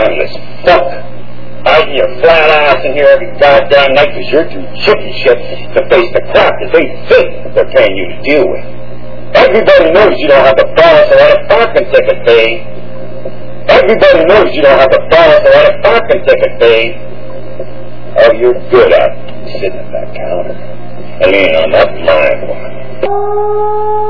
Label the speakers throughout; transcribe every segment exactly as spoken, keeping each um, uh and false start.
Speaker 1: mindless fuck. Hiding your flat ass in here every goddamn night because you're too chicken shit to face the crap that they think they're paying you to deal with. Everybody knows you don't have the balance to let a parking ticket pay. Everybody knows you don't have the balance to let a parking ticket pay. All you're good at is sitting at that counter. I mean, on that blind one.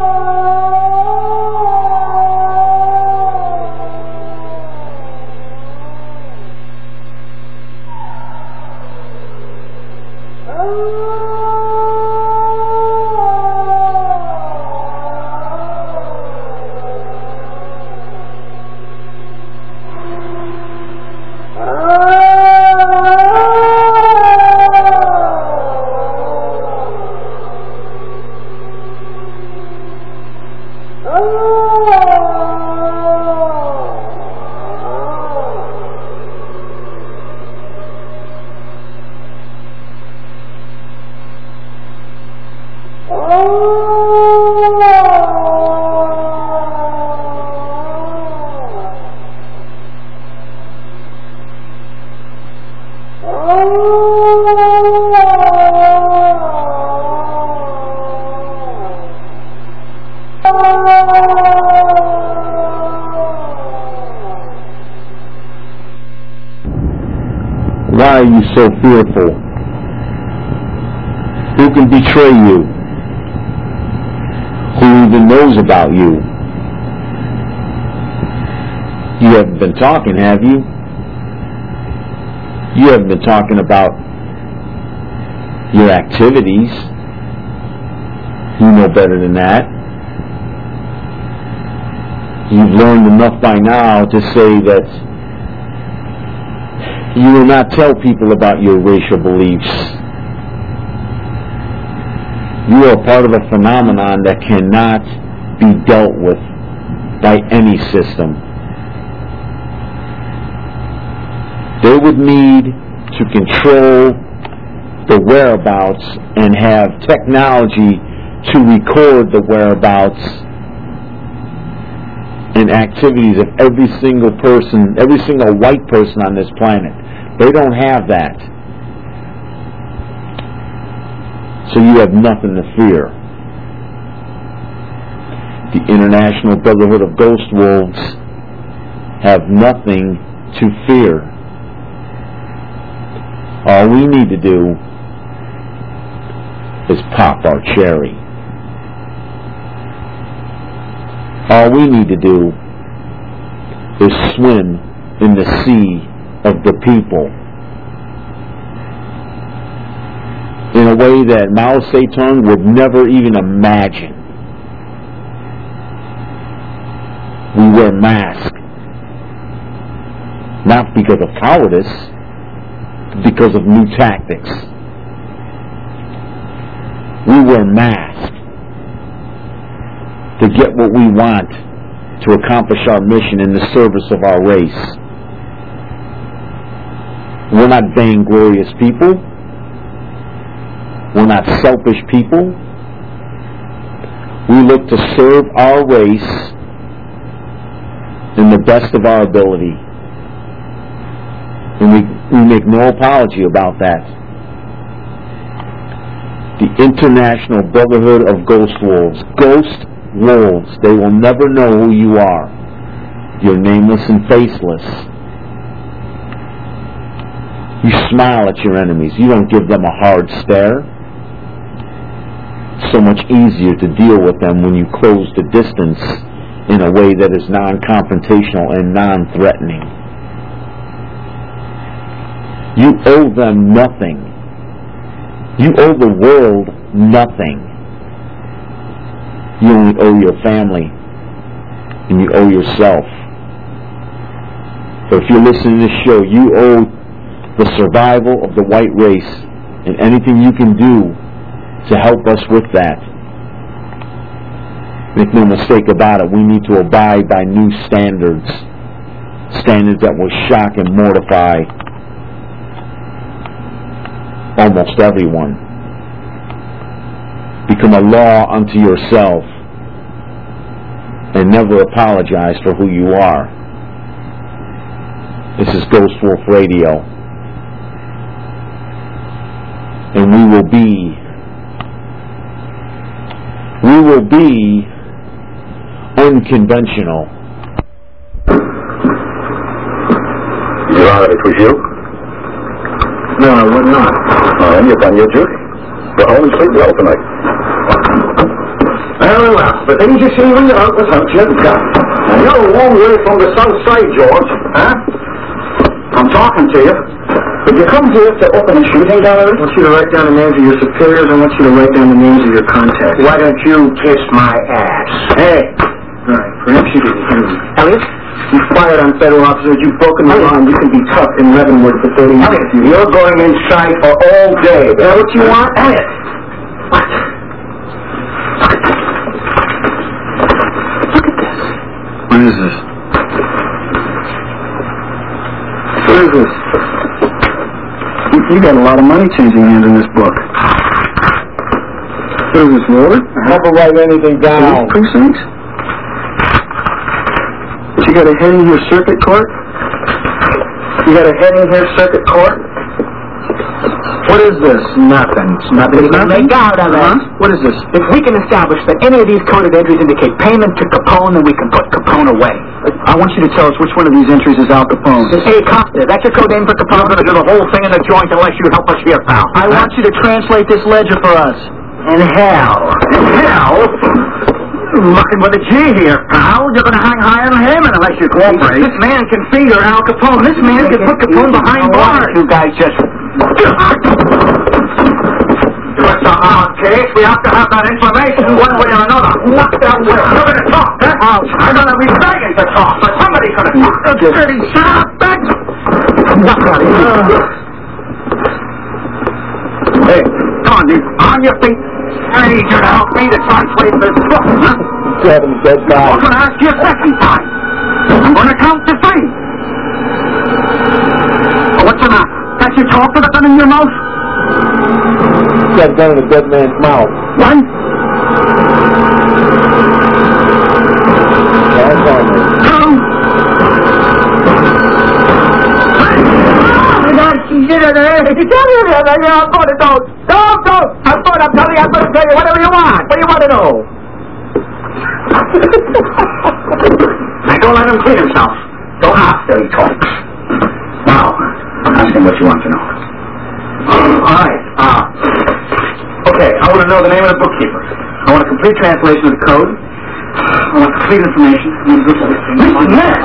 Speaker 2: Why are you so fearful? Who can betray you? Who even knows about you? You haven't been talking, have you? You haven't been talking about your activities. You know better than that. You've learned enough by now to say that you will not tell people about your racial beliefs. You are part of a phenomenon that cannot be dealt with by any system. They would need to control the whereabouts and have technology to record the whereabouts and activities of every single person, every single white person on this planet. They don't have that. So you have nothing to fear. The International Brotherhood of Ghost Wolves have nothing to fear. All we need to do is pop our cherry. All we need to do is swim in the sea of the people in a way that Mao Zedong would never even imagine. We wear masks, not because of cowardice, but because of new tactics. We wear masks to get what we want to accomplish our mission in the service of our race. We're not vainglorious people. We're not selfish people. We look to serve our race in the best of our ability. And we, we make no apology about that. The International Brotherhood of Ghost Wolves. Ghost Wolves. They will never know who you are. You're nameless and faceless. You smile at your enemies. You don't give them a hard stare. It's so much easier to deal with them when you close the distance in a way that is non-confrontational and non-threatening. You owe them nothing. You owe the world nothing. You only owe your family, and you owe yourself. But if you're listening to this show, you owe the survival of the white race, and anything you can do to help us with that. Make no mistake about it, we need to abide by new standards. Standards that will shock and mortify almost everyone. Become a law unto yourself and never apologize for who you are. This is Ghost Wolf Radio. And we will be, we will be unconventional.
Speaker 1: You thought it was you?
Speaker 3: No, I would not.
Speaker 1: Oh, then you've done your duty. Go home and sleep well tonight.
Speaker 3: Very well. But didn't you see when you're out was out your gun? Now, you're a long way from the south side, George. Huh? I'm talking to you. If you come here to open a shooting gallery, I want you to write down the names of your superiors. I want you to write down the names of your contacts. Why don't you kiss my ass? Hey. All right. Perhaps you didn't hear me. Elliot? You fired on federal officers. You've broken the law. You can be tough in Leavenworth for thirty years. Elliot, you're going inside for all day. Is that what you want? Elliot. What? Look at this. Look at this.
Speaker 2: What is this?
Speaker 3: What is this? You, you got a lot of money changing hands in this book. What is this, Walter?
Speaker 2: Never write anything down.
Speaker 3: Precincts? You got a head in here, circuit court? You got a head in here, circuit court? What is this? Nothing. It's nothing.
Speaker 4: Make out of it.
Speaker 3: Uh-huh. What is this?
Speaker 4: If we can establish that any of these coded entries indicate payment to Capone, then we can put Capone away.
Speaker 3: I want you to tell us which one of these entries is Al Capone.
Speaker 4: Hey, Costa, that's your code name for Capone?
Speaker 3: I'm going to do the whole thing in the joint unless you help us here, pal. I want you to translate this ledger for us.
Speaker 4: In hell.
Speaker 3: In hell? Looking with a G here, pal. You're going to hang higher than him unless you cooperate. This man can finger Al Capone. This man can put Capone behind bars.
Speaker 4: You guys just...
Speaker 3: It's a hard case. We have to have that information one way or another. What the hell? You're going to talk, huh? I'm going to be begging to talk, but somebody's going to talk. You're dirty son of a bitch. What the hell? Hey, come on, you. On your feet. I need you to help me to translate this book.
Speaker 2: Seven, dead guy.
Speaker 3: I'm going to ask you a second time. I'm going to count to three. What's the matter? Can't you talk with a gun in your mouth?
Speaker 2: Got a gun in a dead man's mouth.
Speaker 3: One.
Speaker 2: That's on me.
Speaker 3: Two. I'm going to go. Don't, don't. I'm going to tell you. I'm going to tell you whatever you want. What do you want to know? Now, don't let him clean himself. Don't ask till he talks. Now, ask him what you want to know. All right. Uh, okay, I want to know the name of the bookkeeper. I want a complete translation of the code. I want complete information. Listen, man!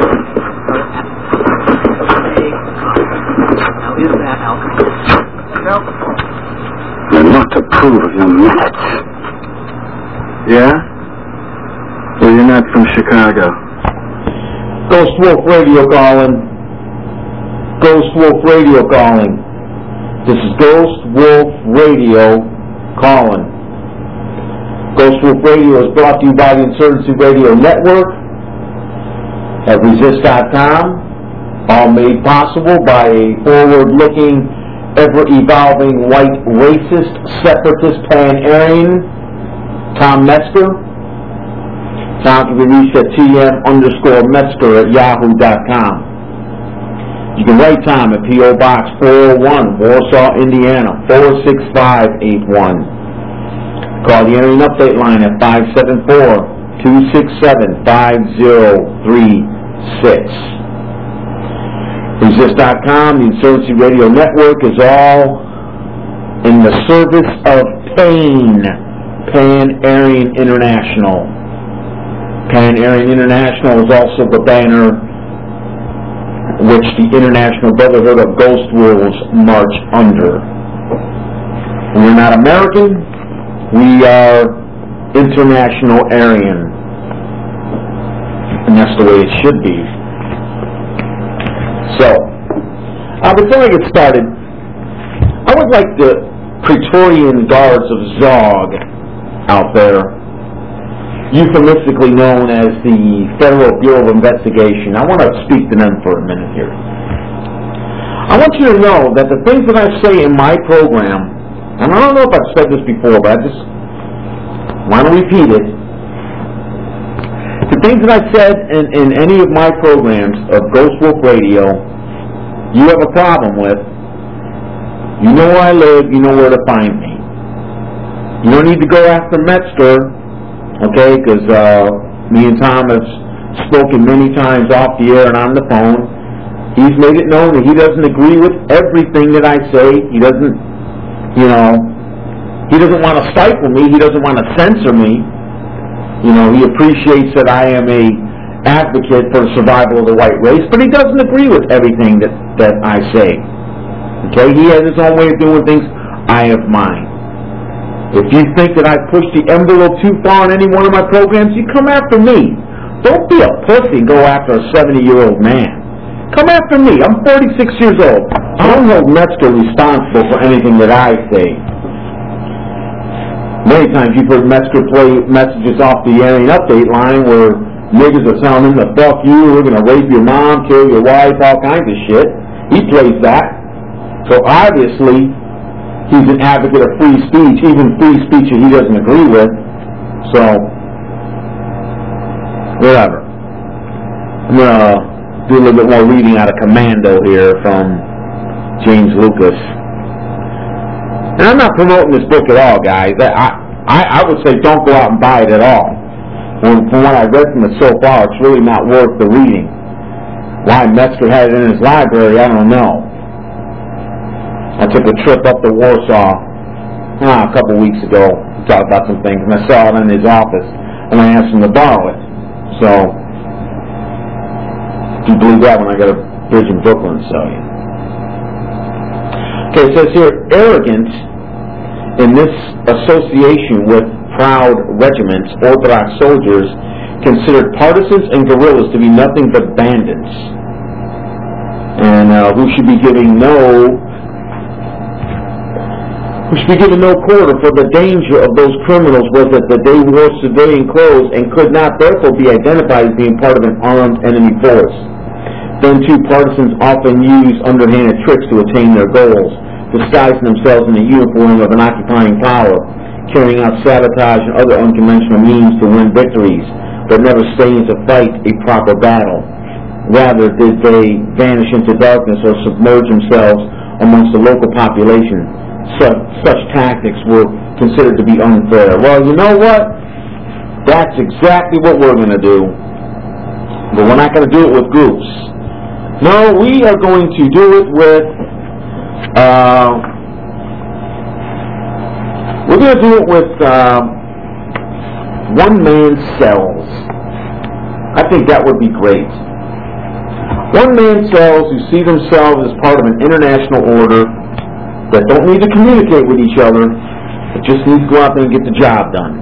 Speaker 4: Now, is that alcohol?
Speaker 3: You're not to approve of your minutes. Yeah? Well, you're not from Chicago.
Speaker 2: Ghost Wolf Radio calling. Ghost Wolf Radio calling. This is Ghost Wolf Radio calling. Ghost Wolf Radio is brought to you by the Insurgency Radio Network at resist dot com. All made possible by a forward-looking, ever-evolving, white, racist, separatist, pan-Aryan, Tom Metzger. Tom can be reached at tm underscore Metzger at yahoo dot com. You can write Tom at P O Box four oh one, Warsaw, Indiana, four six five eight one. Call the Aryan Update line at five seven four, two six seven, five zero three six. resist dot com, the Insurgency Radio Network, is all in the service of PAIN, Pan-Aryan International. Pan-Aryan International is also the banner which the International Brotherhood of Ghost Wolves march under. We're not American, we are International Aryan. And that's the way it should be. So, uh, before I get started, I would like the Praetorian Guards of Zog out there, euphemistically known as the Federal Bureau of Investigation. I want to speak to them for a minute here. I want you to know that the things that I say in my program, and I don't know if I've said this before, but I just want to repeat it. The things that I said in, in any of my programs of Ghost Wolf Radio, you have a problem with, you know where I live, you know where to find me. You don't need to go after Metzger, okay, because uh, me and Tom have spoken many times off the air and on the phone. He's made it known that he doesn't agree with everything that I say. He doesn't, you know, he doesn't want to stifle me. He doesn't want to censor me. You know, he appreciates that I am a advocate for the survival of the white race, but he doesn't agree with everything that, that I say. Okay, he has his own way of doing things. I have mine. If you think that I push the envelope too far in any one of my programs, you come after me. Don't be a pussy and go after a seventy-year-old man. Come after me. I'm forty-six years old. I don't hold Metzger responsible for anything that I say. Many times you've heard Metzger play messages off the airing update line where niggas are telling him to fuck you, we're going to rape your mom, kill your wife, all kinds of shit. He plays that. So obviously, he's an advocate of free speech, even free speech that he doesn't agree with. So, whatever. I'm going to do a little bit more reading out of Commando here from James Lucas. And I'm not promoting this book at all, guys. I, I, I would say don't go out and buy it at all. From, from what I've read from it so far, it's really not worth the reading. Why Metzger had it in his library, I don't know. I took a trip up to Warsaw ah, a couple weeks ago to talk about some things, and I saw it in his office, and I asked him to borrow it. So, if you believe that when I got a bridge in Brooklyn to sell you. Okay, it says here, arrogance in this association with proud regiments, Orthodox soldiers, considered partisans and guerrillas to be nothing but bandits, and uh, who should be giving no who should be given no quarter, for the danger of those criminals was that they wore civilian clothes and could not therefore be identified as being part of an armed enemy force. Then too, partisans often use underhanded tricks to attain their goals, disguising themselves in the uniform of an occupying power, carrying out sabotage and other unconventional means to win victories, but never staying to fight a proper battle. Rather did they vanish into darkness or submerge themselves amongst the local population. Such, such tactics were considered to be unfair. Well, you know what? That's exactly what we're going to do. But we're not going to do it with groups. No, we are going to do it with... Uh, we're going to do it with uh, one-man cells. I think that would be great. One-man cells who see themselves as part of an international order that don't need to communicate with each other, but just need to go out there and get the job done.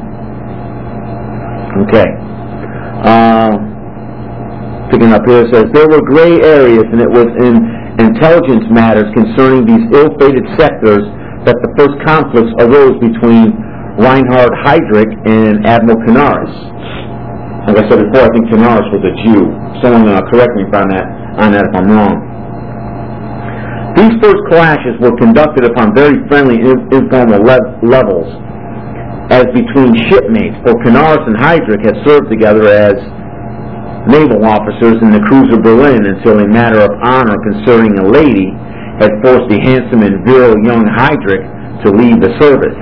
Speaker 2: Okay. Uh, picking up here, it says, there were gray areas, and it was in intelligence matters concerning these ill-fated sectors that the first conflicts arose between Reinhard Heydrich and Admiral Canaris. Like I said before, I think Canaris was a Jew. Someone uh, correct me on that, on that if I'm wrong. These first clashes were conducted upon very friendly, informal le- levels, as between shipmates, for Canaris and Heydrich had served together as naval officers in the cruiser Berlin until a matter of honor concerning a lady had forced the handsome and virile young Heydrich to leave the service.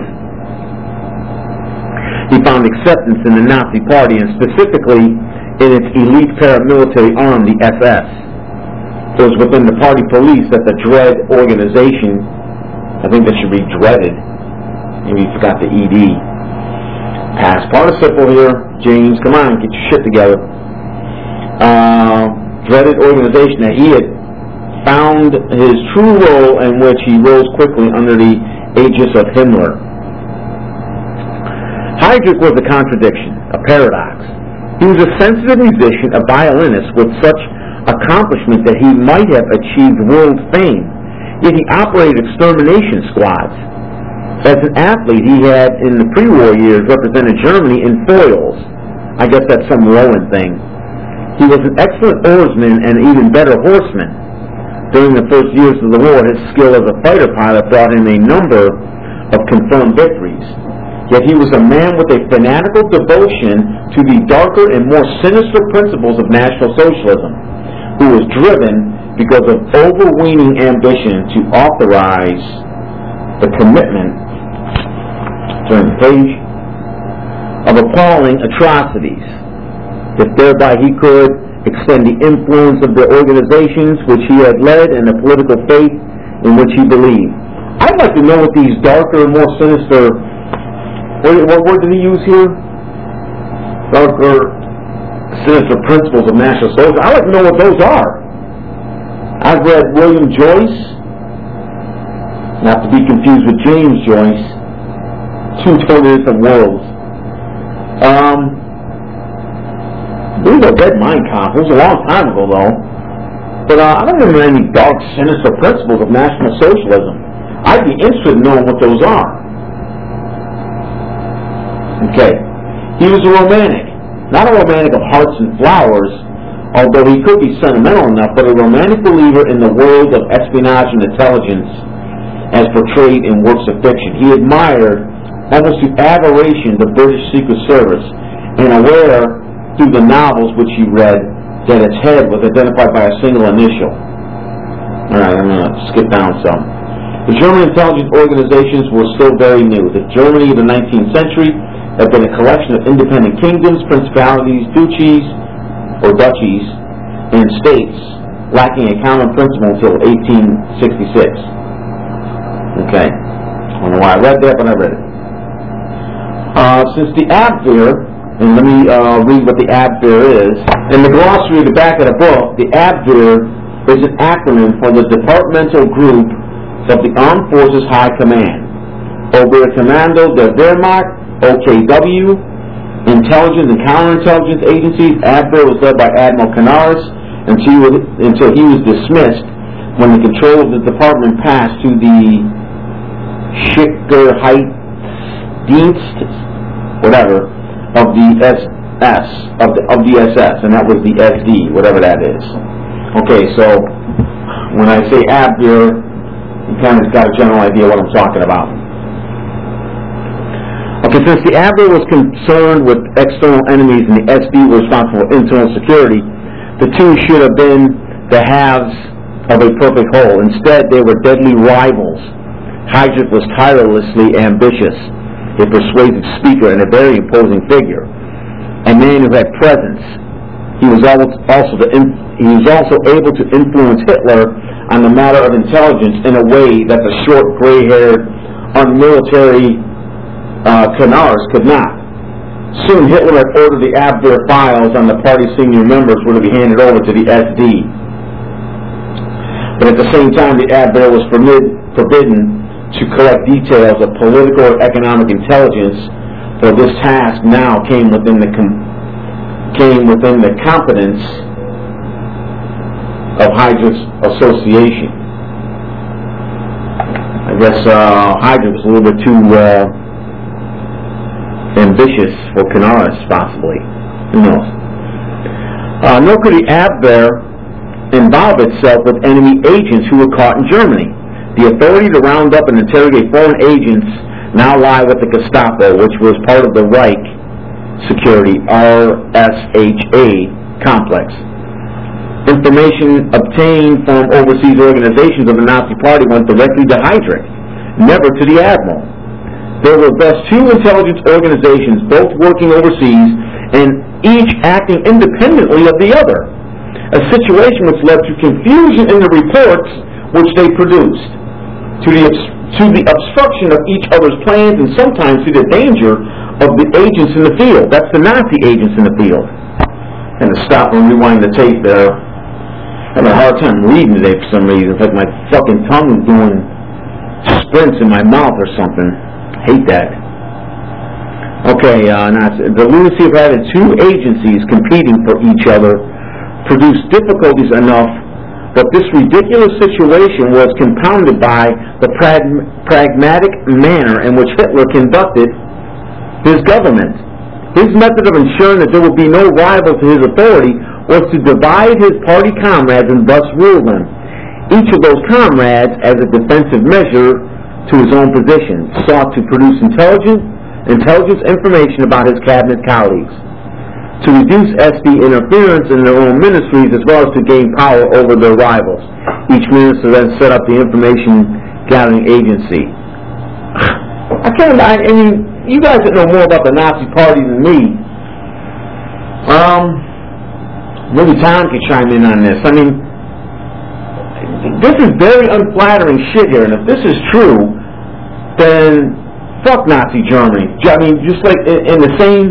Speaker 2: He found acceptance in the Nazi Party, and specifically in its elite paramilitary arm, the S S. It was within the party police that the Dread organization, I think that should be dreaded, maybe you forgot the E D. Past participle here, James, come on, get your shit together. Uh, dreaded organization that he had found his true role in which he rose quickly under the aegis of Himmler. Heydrich was a contradiction, a paradox. He was a sensitive musician, a violinist with such accomplishment that he might have achieved world fame, yet he operated extermination squads. As an athlete, he had, in the pre-war years, represented Germany in foils. I guess that's some rowing thing. He was an excellent oarsman and even better horseman. During the first years of the war, his skill as a fighter pilot brought him a number of confirmed victories. Yet he was a man with a fanatical devotion to the darker and more sinister principles of National Socialism, who was driven because of overweening ambition to authorize the commitment, turn the page, of appalling atrocities, if thereby he could extend the influence of the organizations which he had led and the political faith in which he believed. I'd like to know what these darker, more sinister, what, what word did he use here? Darker, sinister principles of National Socialism. I'd like to know what those are. I've read William Joyce, not to be confused with James Joyce, two totally different worlds. Um, I believe I read Mein Kampf. It was a long time ago, though. But uh, I don't remember any dark, sinister principles of National Socialism. I'd be interested in knowing what those are. Okay. He was a romantic. Not a romantic of hearts and flowers, although he could be sentimental enough, but a romantic believer in the world of espionage and intelligence as portrayed in works of fiction. He admired, almost to adoration, the British Secret Service, and aware through the novels which he read that its head was identified by a single initial. Alright, I'm going to skip down some. The German intelligence organizations were still very new. The Germany of the nineteenth century had been a collection of independent kingdoms, principalities, duchies, or duchies, and states, lacking a common principle until eighteen sixty-six. Okay. I don't know why I read that, but I read it. Uh, since the Abwehr, and let me uh, read what the Abwehr is. In the glossary at the back of the book, the Abwehr is an acronym for the Departmental Group of the Armed Forces High Command. Oberkommando der Wehrmacht, O K W, intelligence and counterintelligence agencies. Abwehr was led by Admiral Canaris until he was, until he was dismissed when the control of the department passed to the Sicherheitsdienst, whatever, of the S S, of the, of the S S, and that was the S D, whatever that is. Okay, so when I say Abwehr, you kind of got a general idea what I'm talking about. Okay, since the Abwehr was concerned with external enemies and the S D was responsible for internal security, the two should have been the halves of a perfect whole. Instead, they were deadly rivals. Heydrich was tirelessly ambitious, a persuasive speaker and a very imposing figure, a man who had presence. He was also the, he was also able to influence Hitler on the matter of intelligence in a way that the short, gray-haired, unmilitary uh, Canaris could not. Soon Hitler had ordered the Abwehr files on the party's senior members were to be handed over to the S D. But at the same time, the Abwehr was forbidden to collect details of political or economic intelligence, for this task now came within the com came within the competence of Heydrich's association. I guess uh, Heydrich was a little bit too uh, ambitious for Canaris, possibly. Who knows? Uh, nor could the Abwehr involve itself with enemy agents who were caught in Germany. The authority to round up and interrogate foreign agents now lie with the Gestapo, which was part of the Reich Security, R S H A, complex. Information obtained from overseas organizations of the Nazi Party went directly to Heydrich, never to the Admiral. There were thus two intelligence organizations, both working overseas, and each acting independently of the other, a situation which led to confusion in the reports which they produced, to the, to the obstruction of each other's plans, and sometimes to the danger of the agents in the field. That's the Nazi agents in the field. And to stop and rewind the tape there, I have a hard time reading today for some reason. It's like my fucking tongue is doing sprints in my mouth or something. I hate that. Okay, uh, now the lunacy of having two agencies competing for each other produced difficulties enough, but this ridiculous situation was compounded by the prag pragmatic manner in which Hitler conducted his government. His method of ensuring that there would be no rival to his authority was to divide his party comrades and thus rule them, each of those comrades, as a defensive measure to his own position, sought to produce intelligent intelligence information about his cabinet colleagues, to reduce S D interference in their own ministries, as well as to gain power over their rivals. Each minister then set up the information gathering agency. I can't, I, I mean, you guys that know more about the Nazi Party than me, um, maybe Tom could chime in on this. I mean, this is very unflattering shit here, and if this is true, then fuck Nazi Germany. I mean, just like in, in the same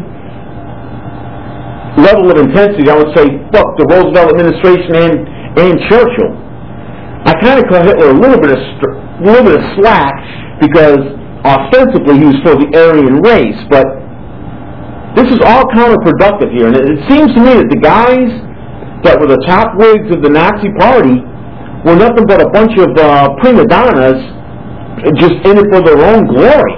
Speaker 2: level of intensity, I would say fuck the Roosevelt administration and, and Churchill. I kind of call Hitler a little bit of a little bit of slack because ostensibly he was for the Aryan race, but this is all counterproductive here, and it, it seems to me that the guys that were the top wigs of the Nazi Party were nothing but a bunch of uh, prima donnas just in it for their own glory.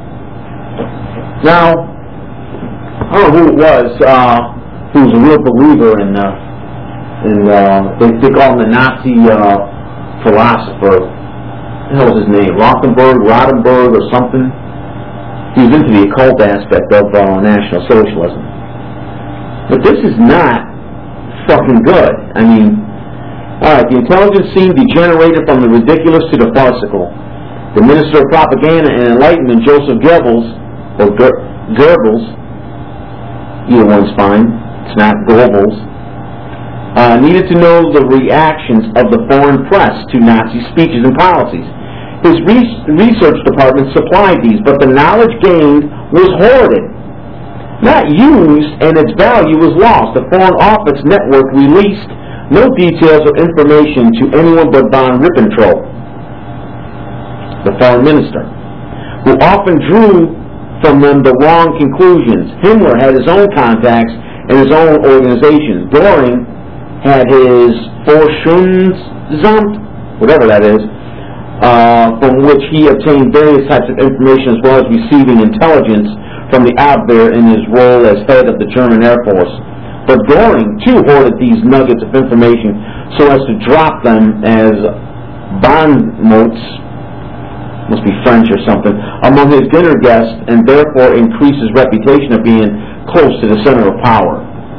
Speaker 2: Now, I don't know who it was uh, who was a real believer in, uh, in uh, they, they call him the Nazi uh, philosopher. What the hell was his name? Rothenberg, Rodenberg, or something? He was into the occult aspect of uh, National Socialism. But this is not fucking good. I mean, alright, the intelligence scene degenerated from the ridiculous to the farcical. The Minister of Propaganda and Enlightenment, Joseph Goebbels, or Ger- Goebbels, either one's fine, it's not Goebbels, uh, needed to know the reactions of the foreign press to Nazi speeches and policies. His re- research department supplied these, but the knowledge gained was hoarded, not used, and its value was lost. The Foreign Office network released no details or information to anyone but von Ribbentrop, the foreign minister, who often drew from them the wrong conclusions. Himmler had his own contacts and his own organizations. Goering had his Forschungsamt, whatever that is, uh, from which he obtained various types of information as well as receiving intelligence from the Abwehr in his role as head of the German Air Force. But Goering, too, hoarded these nuggets of information so as to drop them as Bonmots, must be French or something, among his dinner guests, and therefore increase his reputation of being close to the center of power.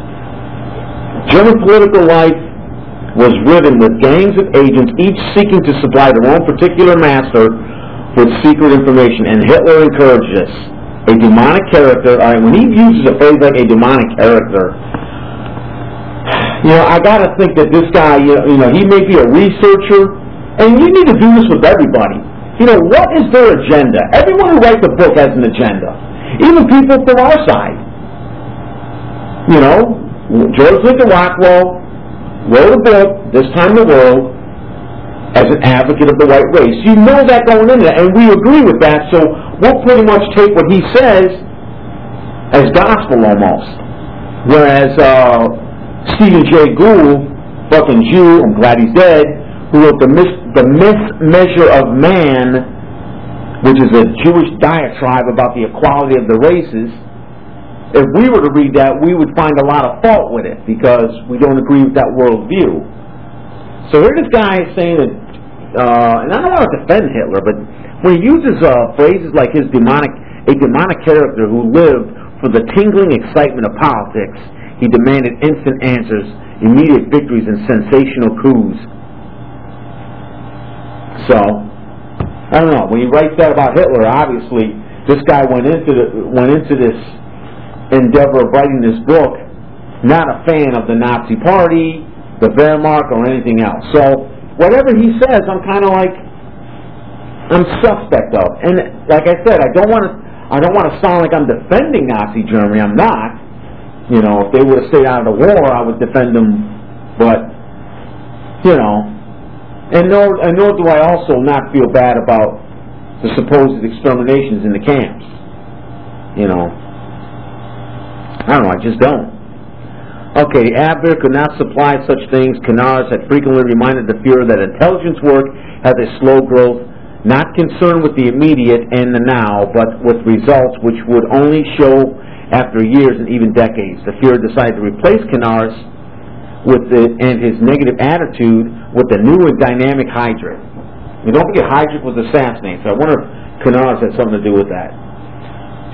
Speaker 2: German political life was riven with gangs of agents, each seeking to supply their own particular master with secret information, and Hitler encouraged this. A demonic character, all right, when he uses a phrase like a demonic character, you know, I gotta think that this guy, you know, he may be a researcher, and you need to do this with everybody. You know, what is their agenda? Everyone who writes a book has an agenda. Even people from our side. You know, George Lincoln Rockwell wrote a book, This Time in the World, as an advocate of the white race. You know that going into that, and we agree with that, so we'll pretty much take what he says as gospel almost. Whereas uh, Stephen Jay Gould, fucking Jew, I'm glad he's dead, who wrote the, Mis- the Mismeasure of Man, which is a Jewish diatribe about the equality of the races. If we were to read that, we would find a lot of fault with it because we don't agree with that worldview. So here this guy is saying that, uh, and I don't want to defend Hitler, but when he uses uh, phrases like his demonic, a demonic character who lived for the tingling excitement of politics, he demanded instant answers, immediate victories, and sensational coups. So, I don't know. When he writes that about Hitler, obviously this guy went into the, went into this endeavor of writing this book not a fan of the Nazi Party, the Wehrmacht, or anything else. So whatever he says, I'm kind of like I'm suspect of. And like I said, I don't want to I don't want to sound like I'm defending Nazi Germany. I'm not. You know, if they would have stayed out of the war, I would defend them. But you know. And nor, and nor do I also not feel bad about the supposed exterminations in the camps. You know. I don't know, I just don't. Okay, Abwehr could not supply such things. Canards had frequently reminded the Fuhrer that intelligence work has a slow growth, not concerned with the immediate and the now, but with results which would only show after years and even decades. The Fuhrer decided to replace Canards with the, and his negative attitude with the new and dynamic Heydrich. And don't forget, Heydrich was assassinated, so I wonder if Canards had something to do with that.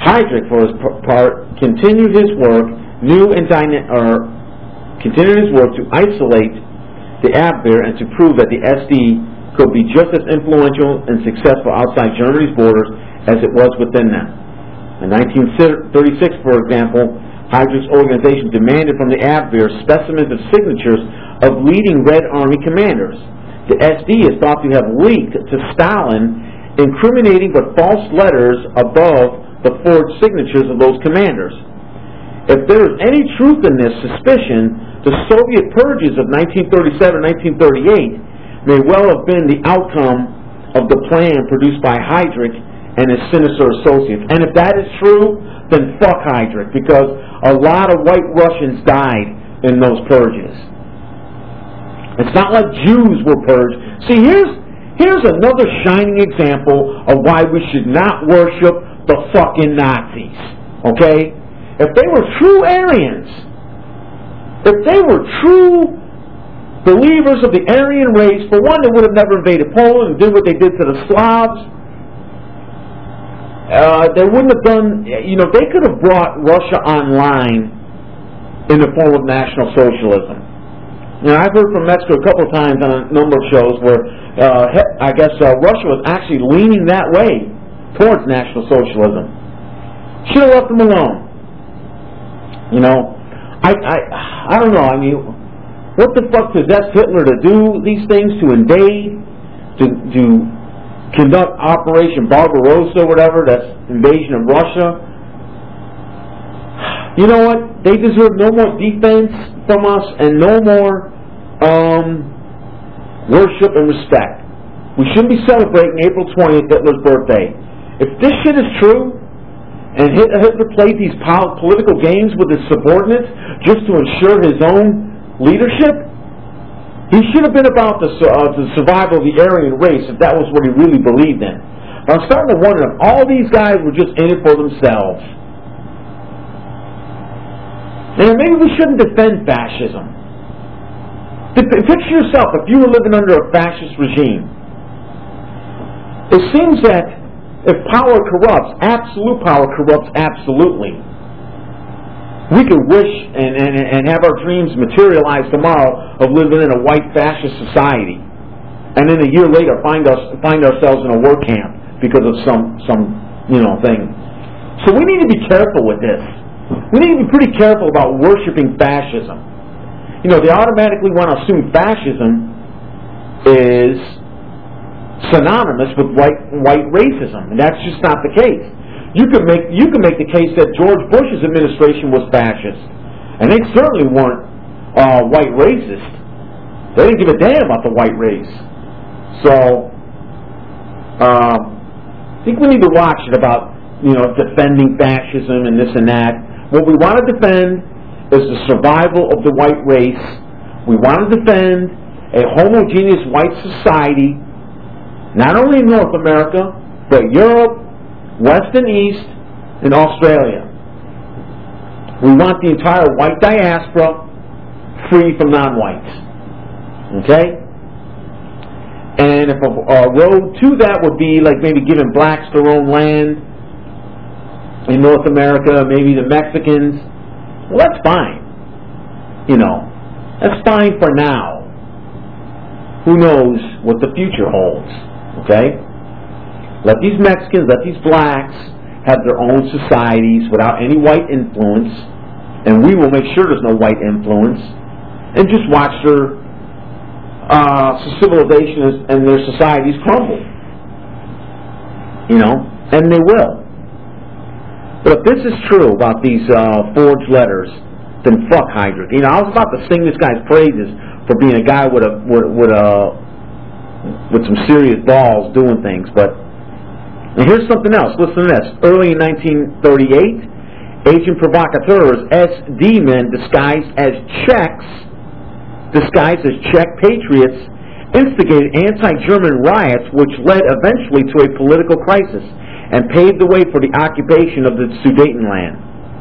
Speaker 2: Heydrich, for his part, continued his work, new and dyna- or continued his work to isolate the Abwehr and to prove that the S D could be just as influential and successful outside Germany's borders as it was within them. In nineteen thirty-six, for example, Heydrich's organization demanded from the Abwehr specimens of signatures of leading Red Army commanders. The S D is thought to have leaked to Stalin incriminating but false letters above the forged signatures of those commanders. If there is any truth in this suspicion, the Soviet purges of nineteen thirty-seven and nineteen thirty-eight may well have been the outcome of the plan produced by Heydrich and his sinister associates. And if that is true, then fuck Heydrich, because a lot of white Russians died in those purges. It's not like Jews were purged. See, here's here's another shining example of why we should not worship the fucking Nazis. Okay? If they were true Aryans, if they were true believers of the Aryan race, for one, they would have never invaded Poland and did what they did to the Slavs. Uh, they wouldn't have done, you know, they could have brought Russia online in the form of National Socialism. You know, I've heard from Mexico a couple of times on a number of shows where uh, I guess uh, Russia was actually leaning that way towards National Socialism. Should have left them alone. You know, I, I, I don't know. I mean, what the fuck possessed Hitler to do these things, to invade, to to conduct Operation Barbarossa, whatever, that's invasion of Russia? You know what? They deserve no more defense from us and no more um, worship and respect. We shouldn't be celebrating April twentieth, Hitler's birthday. If this shit is true, and Hitler played these political games with his subordinates just to ensure his own leadership, he should have been about the, uh, the survival of the Aryan race if that was what he really believed in. But I'm starting to wonder if all these guys were just in it for themselves. And maybe we shouldn't defend fascism. Picture yourself if you were living under a fascist regime. It seems that if power corrupts, absolute power corrupts absolutely. We could wish and, and, and have our dreams materialize tomorrow of living in a white fascist society, and then a year later find us find ourselves in a work camp because of some some you know thing. So we need to be careful with this. We need to be pretty careful about worshiping fascism. You know, they automatically want to assume fascism is synonymous with white white racism, and that's just not the case. You could make you could make the case that George Bush's administration was fascist, and they certainly weren't uh, white racist. They didn't give a damn about the white race. So uh, I think we need to watch it about you know defending fascism and this and that. What we want to defend is the survival of the white race. We want to defend a homogeneous white society, not only in North America, but Europe, West and East, and Australia. We want the entire white diaspora free from non-whites. Okay? And if a, a road to that would be like maybe giving blacks their own land in North America, maybe the Mexicans, well, that's fine. You know, that's fine for now. Who knows what the future holds? Okay? Let these Mexicans, let these blacks have their own societies without any white influence, and we will make sure there's no white influence, and just watch their uh, civilization and their societies crumble. You know, and they will. But if this is true about these uh, forged letters, then fuck Heydrich. You know, I was about to sing this guy's praises for being a guy with a with, with a with some serious balls doing things, but and here's something else. Listen to this. Early in nineteen thirty-eight, agent provocateurs, S D men disguised as Czechs, disguised as Czech patriots, instigated anti-German riots which led eventually to a political crisis and paved the way for the occupation of the Sudetenland.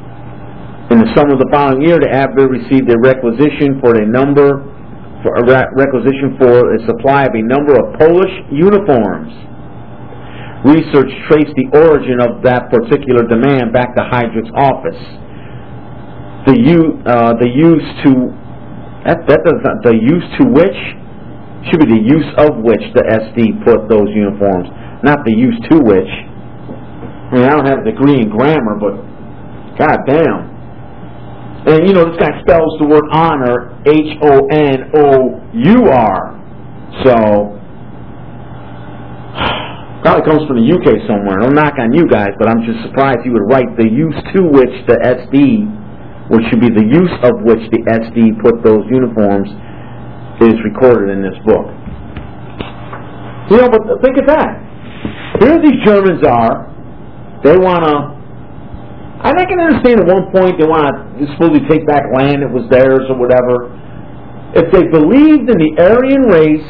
Speaker 2: In the summer of the following year, the Abwehr received a requisition for a number for a requisition for a supply of a number of Polish uniforms. research traced the origin of that particular demand back to Heydrich's office. The use, uh, the use to that that does not the use to which should be the use of which the S D put those uniforms, not the use to which. I mean, I don't have a degree in grammar, but god damn. And you know, this guy spells the word honor H O N O U R. So, probably comes from the U K somewhere. Don't knock on you guys, but I'm just surprised you would write the use to which the S D, which should be the use of which the S D put those uniforms, is recorded in this book. You know, but think of that. Here these Germans are. They want to... And I can understand at one point they want to supposedly take back land that was theirs or whatever. If they believed in the Aryan race,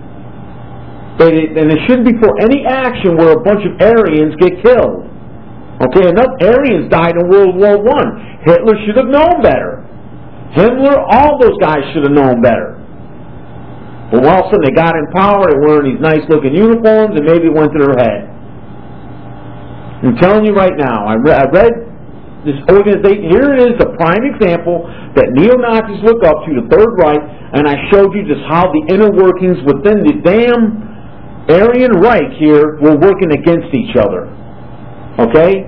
Speaker 2: they, then it shouldn't be for any action where a bunch of Aryans get killed. Okay, enough Aryans died in World War One. Hitler should have known better. Himmler, all those guys should have known better. But all of a sudden they got in power, they were wearing these nice looking uniforms, and maybe it went to their head. I'm telling you right now, I, re- I read this organization, here it is, a prime example that neo-Nazis look up to, the Third Reich, and I showed you just how the inner workings within the damn Aryan Reich here were working against each other. Okay?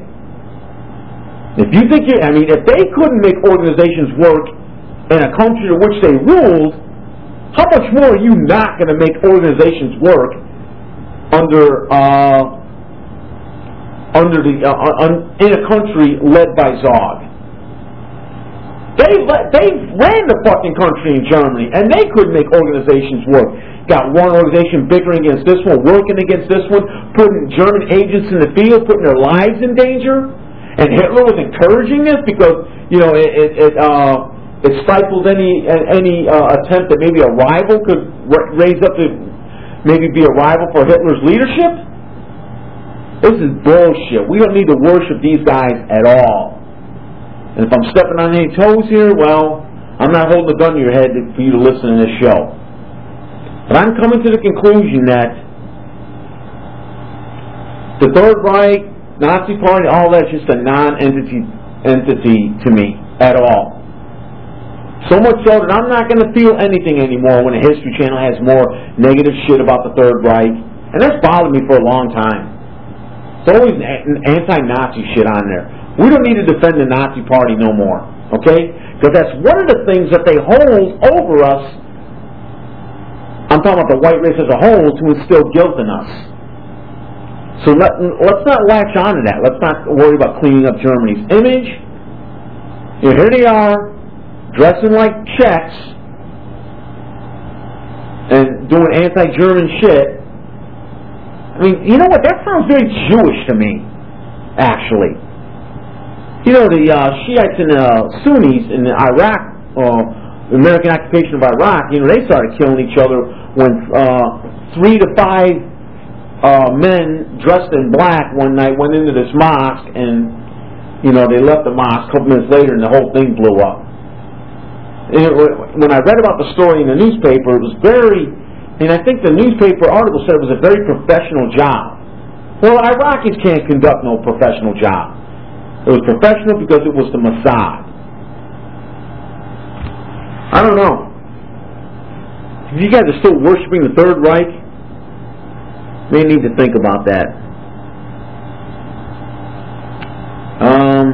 Speaker 2: If you think you, I mean, if they couldn't make organizations work in a country in which they ruled, how much more are you not going to make organizations work under, uh, under the uh, un, in a country led by Zog? They they ran the fucking country in Germany, and they couldn't make organizations work. Got one organization bickering against this one, working against this one, putting German agents in the field, putting their lives in danger. And Hitler was encouraging this because you know it it, it, uh, it stifled any any uh, attempt that maybe a rival could raise up to maybe be a rival for Hitler's leadership. This is bullshit. We don't need to worship these guys at all. And if I'm stepping on any toes here, well, I'm not holding a gun to your head for you to listen to this show. But I'm coming to the conclusion that the Third Reich, Nazi Party, all that's just a non-entity entity to me at all. So much so that I'm not going to feel anything anymore when the History Channel has more negative shit about the Third Reich. And that's bothered me for a long time. There's always anti-Nazi shit on there. We don't need to defend the Nazi Party no more, okay? Because that's one of the things that they hold over us. I'm talking about the white race as a whole, to instill guilt in us. So let, let's not latch on to that. Let's not worry about cleaning up Germany's image. You know, here they are, dressing like Czechs and doing anti-German shit. I mean, you know what? That sounds very Jewish to me, actually. You know, the uh, Shiites and the uh, Sunnis in the Iraq, uh, the American occupation of Iraq, you know, they started killing each other when uh, three to five uh, men dressed in black one night went into this mosque, and, you know, they left the mosque a couple minutes later and the whole thing blew up. And it, when I read about the story in the newspaper, it was very... And I think the newspaper article said it was a very professional job. Well, Iraqis can't conduct no professional job. It was professional because it was the Mossad. I don't know. If you guys are still worshiping the Third Reich, they need to think about that. Um,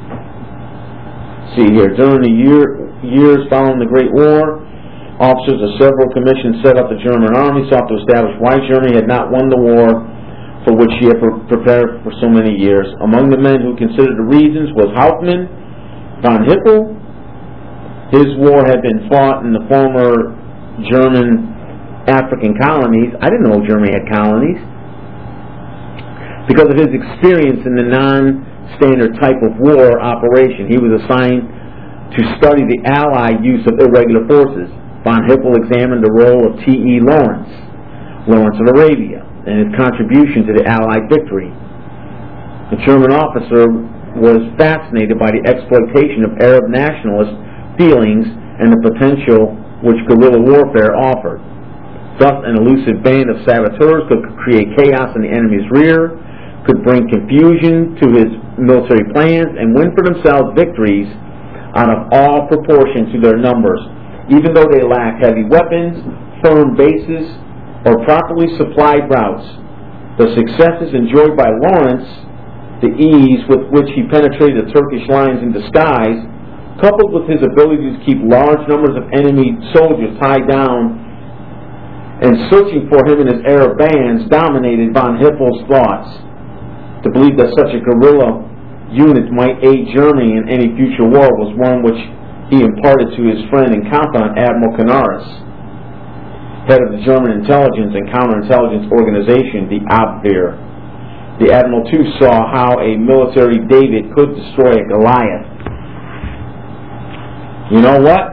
Speaker 2: see here. During the year, years following the Great War, officers of several commissions set up the German army, sought to establish why Germany had not won the war for which she had pre- prepared for so many years. Among the men who considered the reasons was Hauptmann von Hippel. His war had been fought in the former German African colonies. I didn't know Germany had colonies. Because of his experience in the non-standard type of war operation, he was assigned to study the Allied use of irregular forces. Von Hippel examined the role of T E Lawrence, Lawrence of Arabia, and his contribution to the Allied victory. The German officer was fascinated by the exploitation of Arab nationalist feelings and the potential which guerrilla warfare offered. Thus, an elusive band of saboteurs could create chaos in the enemy's rear, could bring confusion to his military plans, and win for themselves victories out of all proportion to their numbers, even though they lack heavy weapons, firm bases, or properly supplied routes. The successes enjoyed by Lawrence, the ease with which he penetrated the Turkish lines in disguise, coupled with his ability to keep large numbers of enemy soldiers tied down and searching for him in his Arab bands, dominated von Hippel's thoughts. To believe that such a guerrilla unit might aid Germany in any future war was one which he imparted to his friend and confidant Admiral Canaris, head of the German intelligence and counterintelligence organization, the Abwehr. The Admiral too saw how a military David could destroy a Goliath. You know what?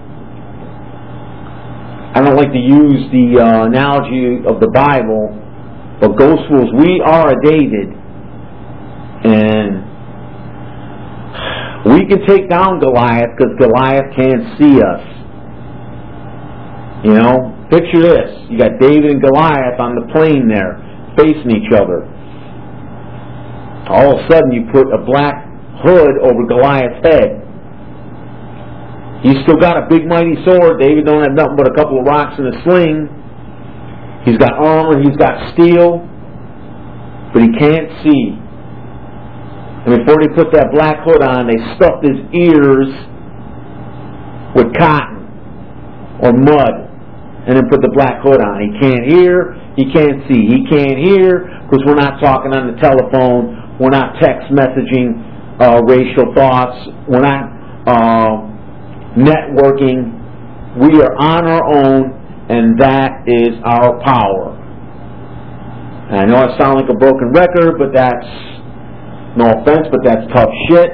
Speaker 2: I don't like to use the uh, analogy of the Bible, but Ghost Wolves, we are a David. And we can take down Goliath because Goliath can't see us. You know, picture this. You got David and Goliath on the plain there, facing each other. All of a sudden you put a black hood over Goliath's head. He's still got a big mighty sword. David don't have nothing but a couple of rocks in a sling. He's got armor, he's got steel, but he can't see. And before they put that black hood on, they stuffed his ears with cotton or mud and then put the black hood on. He can't hear, he can't see. He can't hear because we're not talking on the telephone, we're not text messaging uh, racial thoughts, we're not uh, networking. We are on our own, and that is our power. And I know I sound like a broken record, but that's, no offense, but that's tough shit.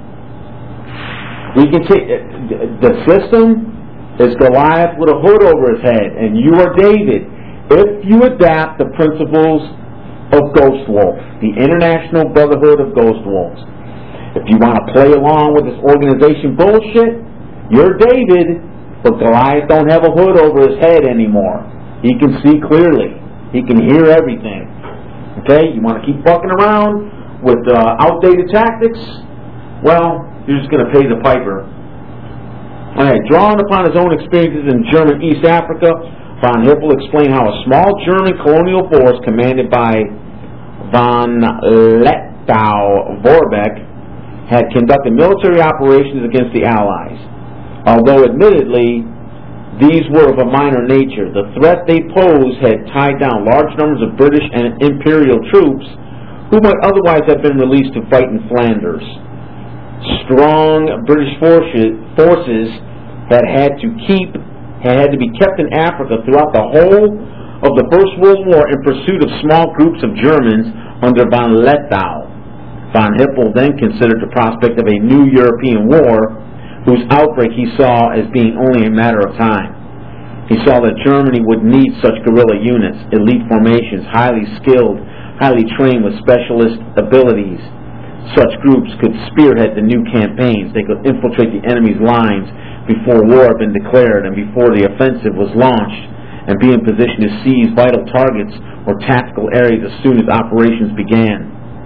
Speaker 2: We can take the system is Goliath with a hood over his head, and you are David. If you adapt the principles of Ghost Wolf, the International Brotherhood of Ghost Wolves, if you want to play along with this organization bullshit, you're David, but Goliath don't have a hood over his head anymore. He can see clearly. He can hear everything. Okay, you want to keep fucking around with uh, outdated tactics? Well, you're just going to pay the piper. Alright, drawing upon his own experiences in German East Africa, von Hippel explained how a small German colonial force commanded by von Lettow-Vorbeck had conducted military operations against the Allies. Although admittedly these were of a minor nature, the threat they posed had tied down large numbers of British and Imperial troops who might otherwise have been released to fight in Flanders. Strong British forces, forces that had to keep had, had to be kept in Africa throughout the whole of the First World War in pursuit of small groups of Germans under von Lettow. Von Hippel then considered the prospect of a new European war, whose outbreak he saw as being only a matter of time. He saw that Germany would need such guerrilla units, elite formations, highly skilled, highly trained with specialist abilities. Such groups could spearhead the new campaigns. They could infiltrate the enemy's lines before war had been declared and before the offensive was launched, and be in position to seize vital targets or tactical areas as soon as operations began.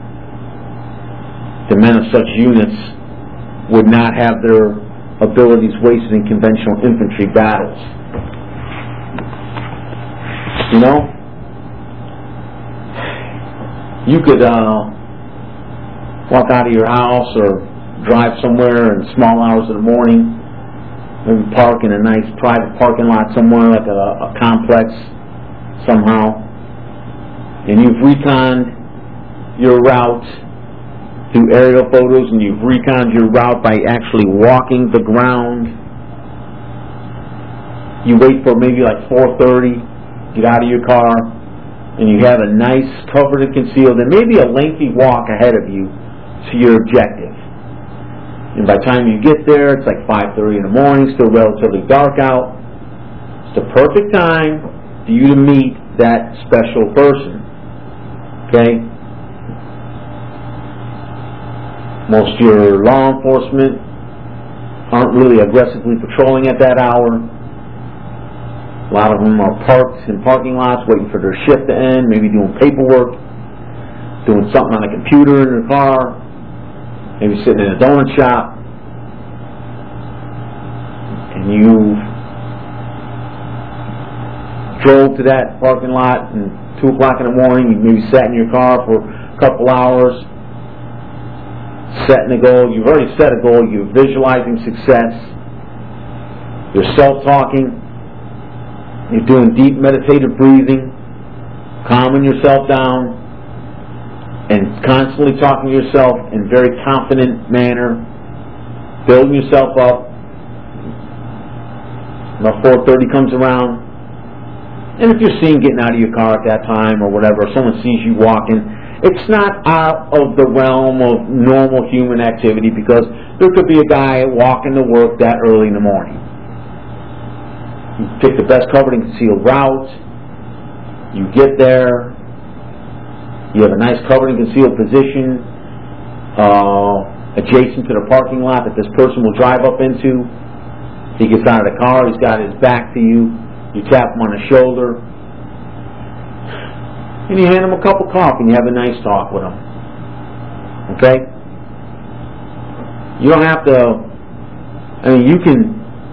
Speaker 2: The men of such units would not have their abilities wasted in conventional infantry battles. You know, you could uh, walk out of your house or drive somewhere in small hours of the morning, maybe park in a nice private parking lot somewhere, like a, a complex somehow, and you've reconned your route through aerial photos, and you've reconned your route by actually walking the ground. You wait for maybe like four thirty, get out of your car, and you have a nice covered and concealed and maybe a lengthy walk ahead of you to your objective. And by the time you get there, it's like five thirty in the morning, still relatively dark out. It's the perfect time for you to meet that special person. Okay? Most of your law enforcement aren't really aggressively patrolling at that hour. A lot of them are parked in parking lots waiting for their shift to end, maybe doing paperwork, doing something on a computer in their car, maybe sitting in a donut shop, and you drove to that parking lot and two o'clock in the morning, you maybe sat in your car for a couple hours, setting a goal. You've already set a goal, you're visualizing success, you're self-talking, you're doing deep meditative breathing, calming yourself down, and constantly talking to yourself in a very confident manner, building yourself up. About four thirty comes around, and if you're seen getting out of your car at that time or whatever, if someone sees you walking, it's not out of the realm of normal human activity, because there could be a guy walking to work that early in the morning. You pick the best covered and concealed route. You get there. You have a nice covered and concealed position uh, adjacent to the parking lot that this person will drive up into. He gets out of the car. He's got his back to you. You tap him on the shoulder. And you hand him a cup of coffee and you have a nice talk with him. Okay? You don't have to... I mean, you can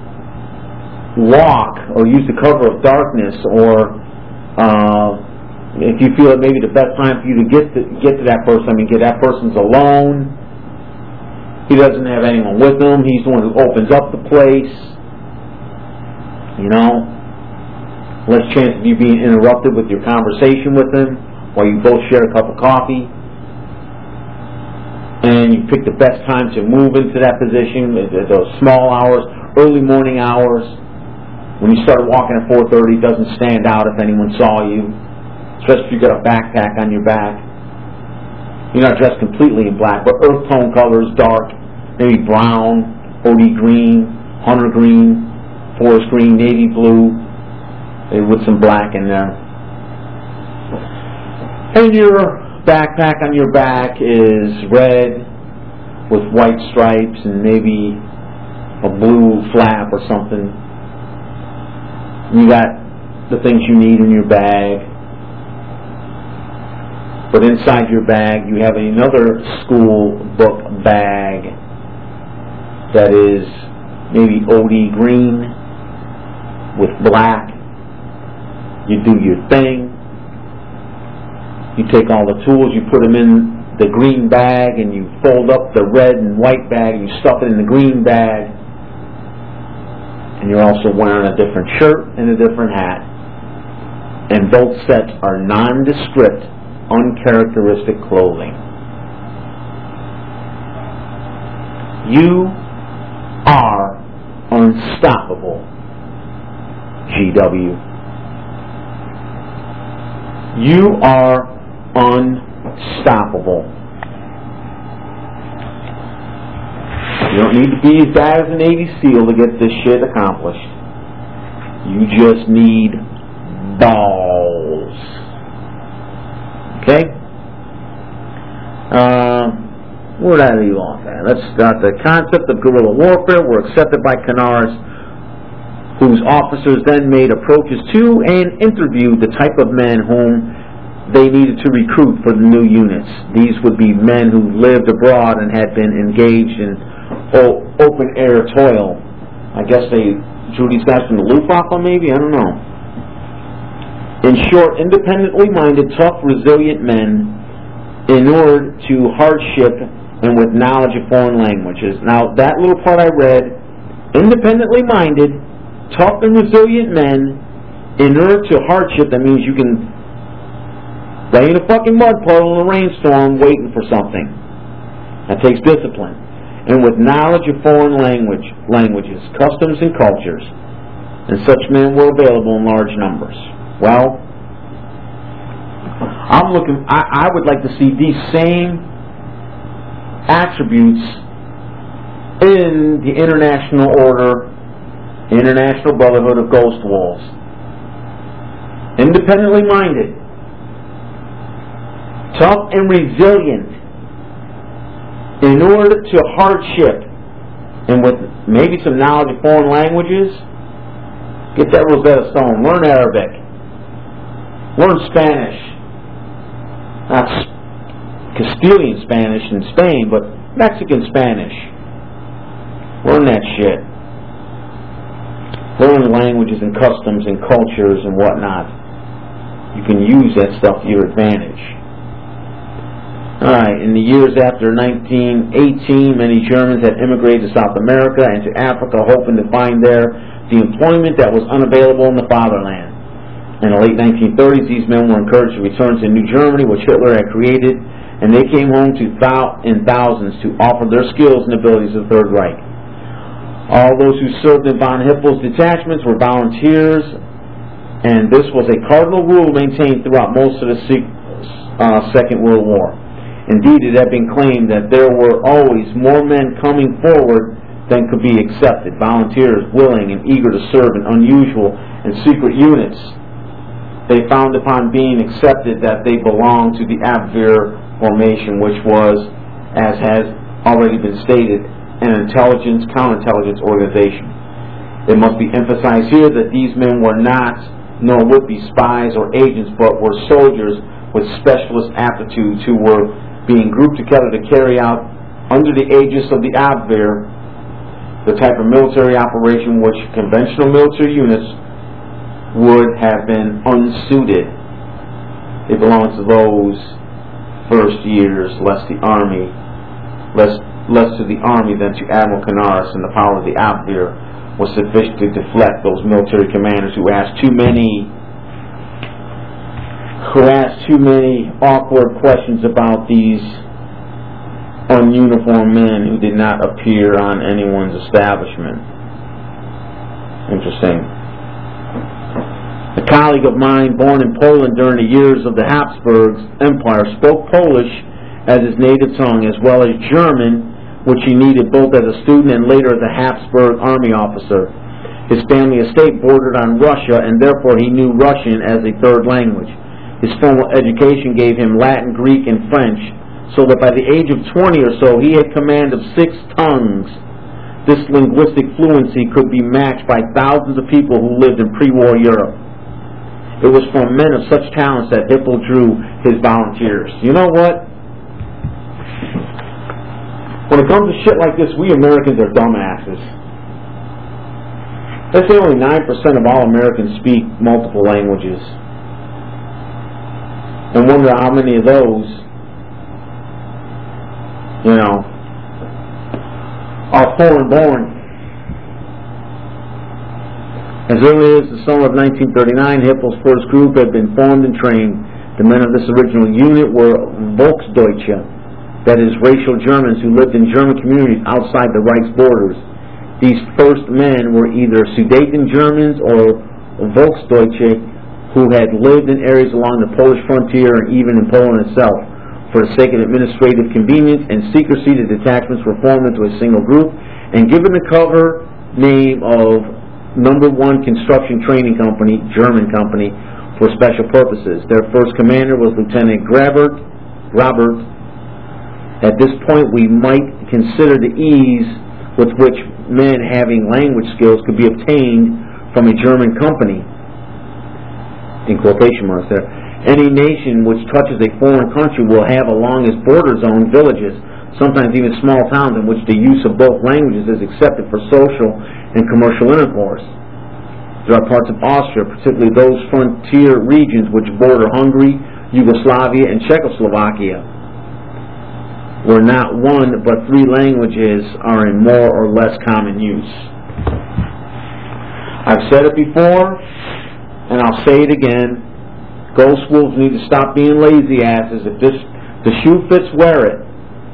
Speaker 2: walk or use the cover of darkness, or uh, if you feel it maybe the best time for you to get to get to that person, I mean, get that person's alone. He doesn't have anyone with him. He's the one who opens up the place. You know, less chance of you being interrupted with your conversation with him while you both share a cup of coffee. And you pick the best time to move into that position at those small hours, early morning hours. When you start walking at four thirty, it doesn't stand out if anyone saw you, especially if you've got a backpack on your back. You're not dressed completely in black, but earth tone colors, dark, maybe brown, O D green, hunter green, forest green, navy blue, maybe with some black in there. And your backpack on your back is red with white stripes and maybe a blue flap or something. You got the things you need in your bag. But inside your bag you have another school book bag that is maybe O D green with black. You do your thing. You take all the tools, you put them in the green bag, and you fold up the red and white bag, and you stuff it in the green bag. And you're also wearing a different shirt and a different hat. And both sets are nondescript, uncharacteristic clothing. You are unstoppable, G W. You are unstoppable. You don't need to be as bad as a Navy SEAL to get this shit accomplished. You just need balls. Okay? Uh, where did I leave off at? Let's start the concept of guerrilla warfare were accepted by Canaris, whose officers then made approaches to and interviewed the type of men whom they needed to recruit for the new units. These would be men who lived abroad and had been engaged in oh, open-air toil. I guess they drew these guys from the Luftwaffe, maybe? I don't know. In short, independently minded, tough, resilient men inured to hardship and with knowledge of foreign languages. Now, that little part I read, independently minded, tough and resilient men inured to hardship, that means you can lay in a fucking mud puddle in a rainstorm waiting for something. That takes discipline. And with knowledge of foreign language, languages, customs, and cultures. And such men were available in large numbers. Well, I'm looking, I, I would like to see these same attributes in the International Order, International Brotherhood of Ghost Wolves. Independently minded, tough and resilient, inured to hardship, and with maybe some knowledge of foreign languages, Get that Rosetta Stone. Learn Arabic. Learn Spanish. Not Castilian Spanish in Spain, but Mexican Spanish. Learn that shit. Learn languages and customs and cultures and whatnot. You can use that stuff to your advantage. Alright, in the years after nineteen eighteen, many Germans had immigrated to South America and to Africa, hoping to find there the employment that was unavailable in the fatherland. In the late nineteen thirties, these men were encouraged to return to New Germany, which Hitler had created, and they came home to thou in thousands to offer their skills and abilities to the Third Reich. All those who served in von Hippel's detachments were volunteers, and this was a cardinal rule maintained throughout most of the uh, Second World War. Indeed, it had been claimed that there were always more men coming forward than could be accepted, volunteers willing and eager to serve in unusual and secret units. They found upon being accepted that they belonged to the Abwehr formation, which was, as has already been stated, an intelligence, counterintelligence organization. It must be emphasized here that these men were not, nor would be spies or agents, but were soldiers with specialist aptitudes who were being grouped together to carry out, under the aegis of the Abwehr, the type of military operation which conventional military units would have been unsuited. It belongs to those first years, less the army, less, less to the army than to Admiral Canaris, and the power of the Abwehr was sufficient to deflect those military commanders who asked too many who asked too many awkward questions about these ununiformed men who did not appear on anyone's establishment. Interesting. A colleague of mine, born in Poland during the years of the Habsburg Empire, spoke Polish as his native tongue, as well as German, which he needed both as a student and later as a Habsburg army officer. His family estate bordered on Russia, and therefore he knew Russian as a third language. His formal education gave him Latin, Greek, and French, so that by the age of twenty or so he had command of six tongues. This linguistic fluency could be matched by thousands of people who lived in pre-war Europe. It was from men of such talents that Hippel drew his volunteers. You know what? When it comes to shit like this, we Americans are dumbasses. They say only nine percent of all Americans speak multiple languages. And wonder how many of those, you know, are foreign born. As early as the summer of nineteen thirty-nine, Hippel's first group had been formed and trained. The men of this original unit were Volksdeutsche, that is, racial Germans who lived in German communities outside the Reich's borders. These first men were either Sudeten Germans or Volksdeutsche, who had lived in areas along the Polish frontier and even in Poland itself. For the sake of administrative convenience and secrecy, the detachments were formed into a single group and given the cover name of Number One Construction Training Company, German company, for special purposes. Their first commander was Lieutenant Grabert, Robert. At this point, we might consider the ease with which men having language skills could be obtained from a German company, in quotation marks there. Any nation which touches a foreign country will have along its border zone villages, sometimes even small towns, in which the use of both languages is accepted for social and commercial intercourse. There are parts of Austria, particularly those frontier regions which border Hungary, Yugoslavia, and Czechoslovakia, where not one but three languages are in more or less common use. I've said it before, and I'll say it again. Ghost wolves need to stop being lazy asses. If this the shoe fits, wear it.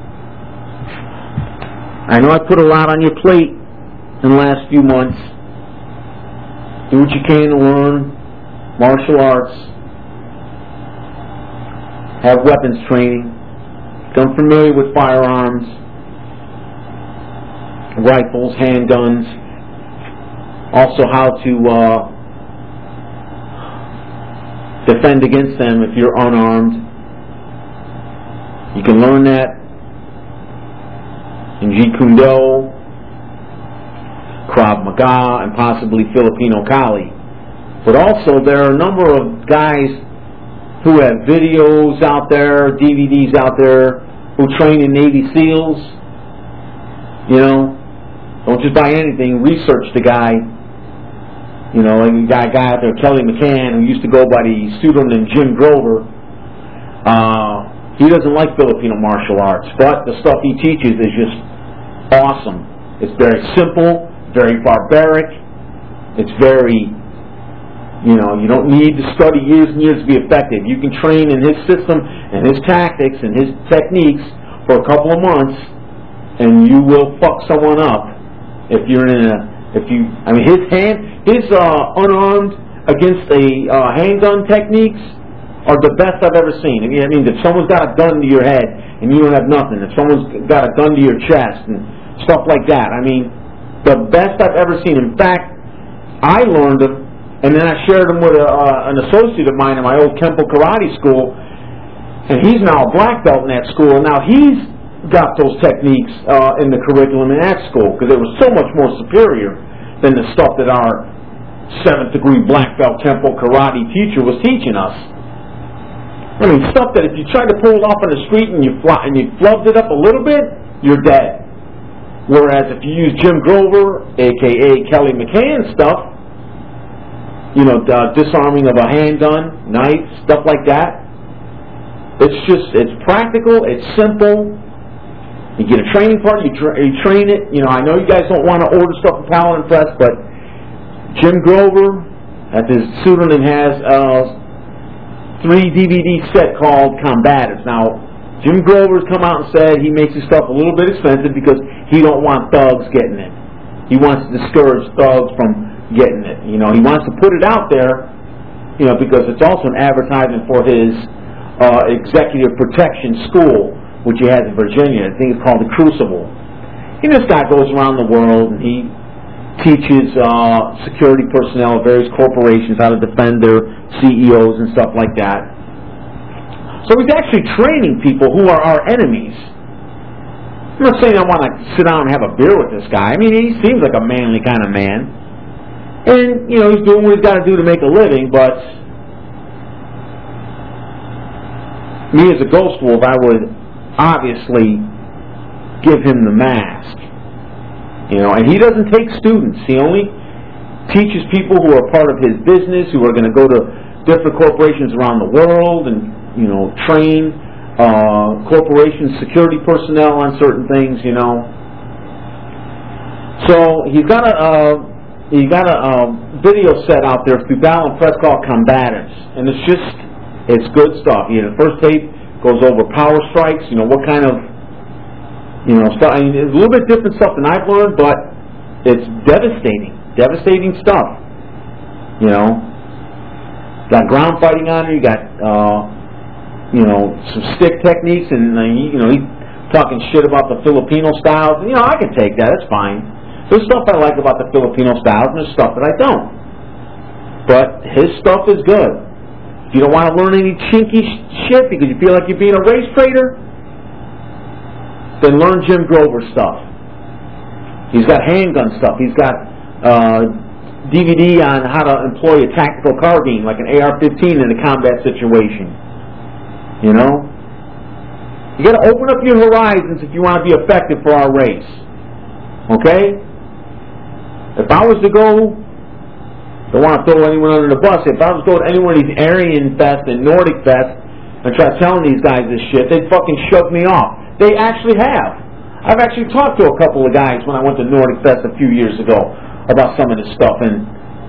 Speaker 2: I know I put a lot on your plate in the last few months. Do what you can to learn martial arts, have weapons training, become familiar with firearms, rifles, handguns, also how to uh, defend against them if you're unarmed. You can learn that in Jeet Kune Do. Krav Maga, and possibly Filipino Kali. But also there are a number of guys who have videos out there, D V Ds out there, who train in Navy SEALs. You know, don't just buy anything. Research the guy. You know, like a guy, guy out there, Kelly McCann, who used to go by the pseudonym Jim Grover. Uh, he doesn't like Filipino martial arts, but the stuff he teaches is just awesome. It's very simple, very barbaric. It's very, you know, you don't need to study years and years to be effective. You can train in his system and his tactics and his techniques for a couple of months, and you will fuck someone up if you're in a, if you, I mean, his hand, his uh, unarmed against a uh, handgun techniques are the best I've ever seen. I mean, I mean, if someone's got a gun to your head and you don't have nothing, if someone's got a gun to your chest and stuff like that, I mean, the best I've ever seen. In fact, I learned them, and then I shared them with a, uh, an associate of mine in my old Kempo Karate school, and he's now a black belt in that school, and now he's got those techniques uh, in the curriculum in that school, because it was so much more superior than the stuff that our seventh degree black belt Kempo Karate teacher was teaching us. I mean, stuff that if you tried to pull it off on the street and you fly, and you flubbed it up a little bit, you're dead. Whereas if you use Jim Grover, aka Kelly McCann stuff, you know, uh, disarming of a handgun, knife, stuff like that, it's just, it's practical, it's simple. You get a training partner, you, tra you train it. You know, I know you guys don't want to order stuff from Paladin Press, but Jim Grover, at his pseudonym, has uh, three D V D set called Combatives. Now, Jim Grover's come out and said he makes his stuff a little bit expensive because he don't want thugs getting it. He wants to discourage thugs from getting it. You know, he wants to put it out there, you know, because it's also an advertisement for his uh, executive protection school, which he has in Virginia. I think it's called the Crucible. And this guy goes around the world and he teaches uh, security personnel of various corporations how to defend their C E Os and stuff like that. So he's actually training people who are our enemies. I'm not saying I want to sit down and have a beer with this guy. I mean, he seems like a manly kind of man. And, you know, he's doing what he's got to do to make a living, but me as a ghost wolf, I would obviously give him the mask. You know, and he doesn't take students. He only teaches people who are part of his business, who are going to go to different corporations around the world and, you know, train uh, corporation security personnel on certain things, you know. So he's got a uh, he got a uh, video set out there through Paladin Press called Combatives, and it's just, it's good stuff. You know, the first tape goes over power strikes, you know, what kind of, you know, stuff. I mean, it's a little bit different stuff than I've learned, but it's devastating, devastating stuff. You know, got ground fighting on it. You got, uh, you know, some stick techniques, and uh, you know, he's talking shit about the Filipino styles. You know, I can take that. It's fine. There's stuff I like about the Filipino styles, and there's stuff that I don't. But his stuff is good. If you don't want to learn any chinky shit because you feel like you're being a race trader, then learn Jim Grover stuff. He's got handgun stuff. He's got uh, D V D on how to employ a tactical carbine, like an A R fifteen in a combat situation. You know? You got to open up your horizons if you want to be effective for our race. Okay? If I was to go, don't want to throw anyone under the bus, if I was to go to any one of these Aryan Fest and Nordic Fest and try telling these guys this shit, they'd fucking shove me off. They actually have. I've actually talked to a couple of guys when I went to Nordic Fest a few years ago about some of this stuff, and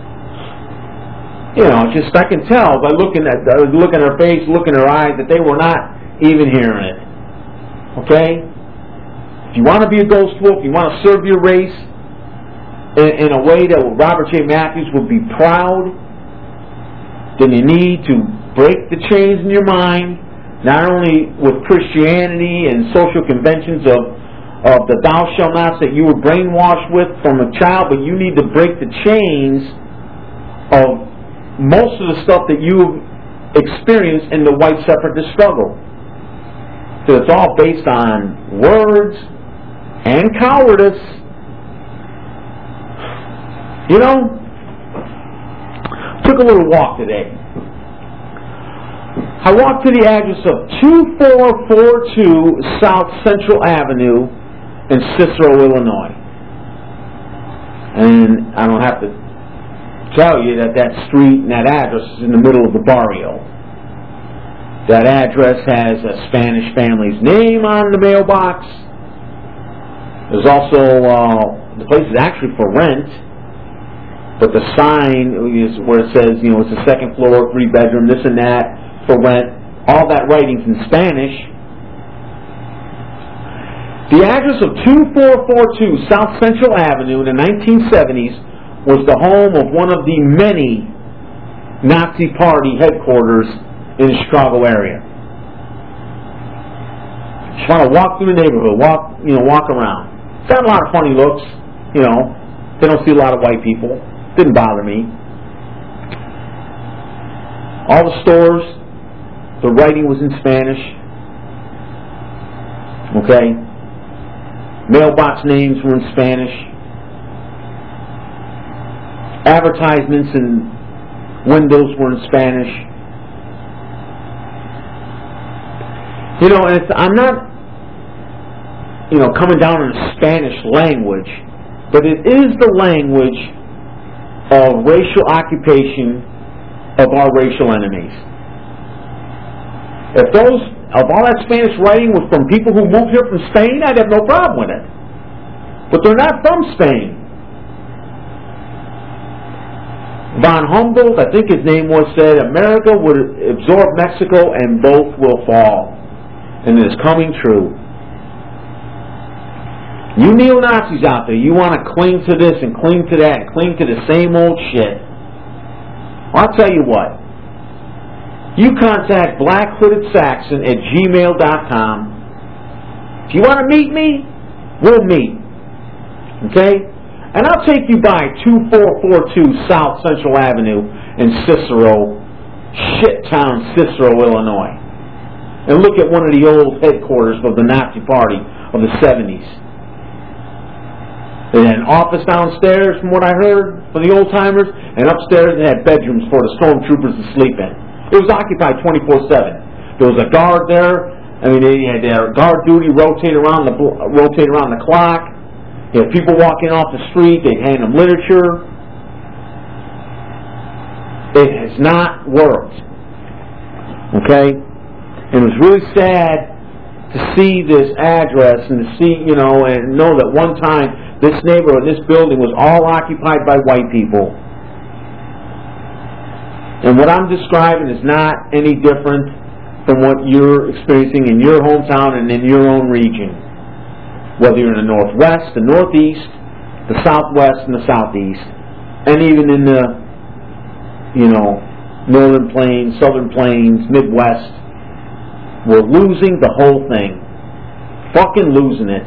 Speaker 2: you know, just I can tell by looking at uh, look in their face, look in their eyes, that they were not even hearing it. Okay? If you want to be a ghost wolf, you want to serve your race in, in a way that Robert J. Matthews would be proud, then you need to break the chains in your mind, not only with Christianity and social conventions of, of the thou shalt nots that you were brainwashed with from a child, but you need to break the chains of most of the stuff that you've experienced in the white separatist struggle. So it's all based on words and cowardice. You know, took a little walk today. I walked to the address of two four four two South Central Avenue in Cicero, Illinois. And I don't have to tell you that that street and that address is in the middle of the barrio. That address has a Spanish family's name on the mailbox. There's also, uh, the place is actually for rent, but the sign is where it says, you know, it's a second floor, three bedroom, this and that, for rent. All that writing's in Spanish. The address of two four four two South Central Avenue in the nineteen seventies was the home of one of the many Nazi Party headquarters in the Chicago area. Just want to walk through the neighborhood, walk, you know, walk around. Got a lot of funny looks, you know. They don't see a lot of white people. Didn't bother me. All the stores, the writing was in Spanish. Okay. Mailbox names were in Spanish. Advertisements and windows were in Spanish. You know, and it's, I'm not, you know, coming down on the Spanish language, but it is the language of racial occupation of our racial enemies. If those, if all that Spanish writing was from people who moved here from Spain, I'd have no problem with it. But they're not from Spain. Von Humboldt, I think his name was, said, America would absorb Mexico and both will fall. And it is coming true. You neo-Nazis out there, you want to cling to this and cling to that and cling to the same old shit. I'll tell you what. You contact Black Hooded Saxon at gmail dot com. If you want to meet me, we'll meet. Okay? And I'll take you by two four four two South Central Avenue in Cicero, shit-town Cicero, Illinois. And look at one of the old headquarters of the Nazi Party of the seventies. They had an office downstairs, from what I heard, for the old-timers, and upstairs they had bedrooms for the stormtroopers to sleep in. It was occupied twenty-four seven. There was a guard there. I mean, they had their guard duty rotate around the rotate around the clock. You had people walking off the street. They'd hand them literature. It has not worked. Okay? And it was really sad to see this address and to see, you know, and know that one time this neighborhood, this building was all occupied by white people. And what I'm describing is not any different from what you're experiencing in your hometown and in your own region. Whether you're in the Northwest, the Northeast, the Southwest, and the Southeast, and even in the, you know, Northern Plains, Southern Plains, Midwest, we're losing the whole thing. Fucking losing it.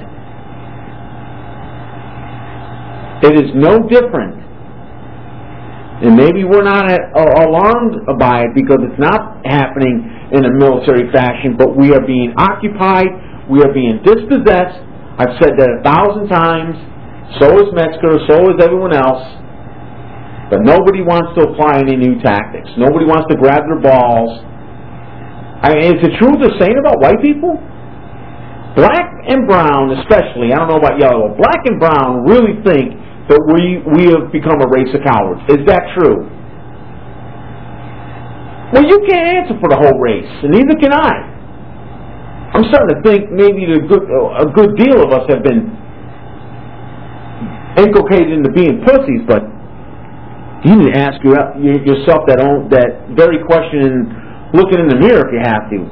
Speaker 2: It is no different. And maybe we're not alarmed by it because it's not happening in a military fashion, but we are being occupied, we are being dispossessed. I've said that a thousand times. So is Metzger, so is everyone else. But nobody wants to apply any new tactics. Nobody wants to grab their balls. I mean, is it true what they're saying about white people? Black and brown especially, I don't know about yellow, black and brown really think that we, we have become a race of cowards. Is that true? Well, you can't answer for the whole race, and neither can I. I'm starting to think maybe the good, a good deal of us have been inculcated into being pussies, but you need to ask your, yourself that, own, that very question and looking in the mirror if you have to.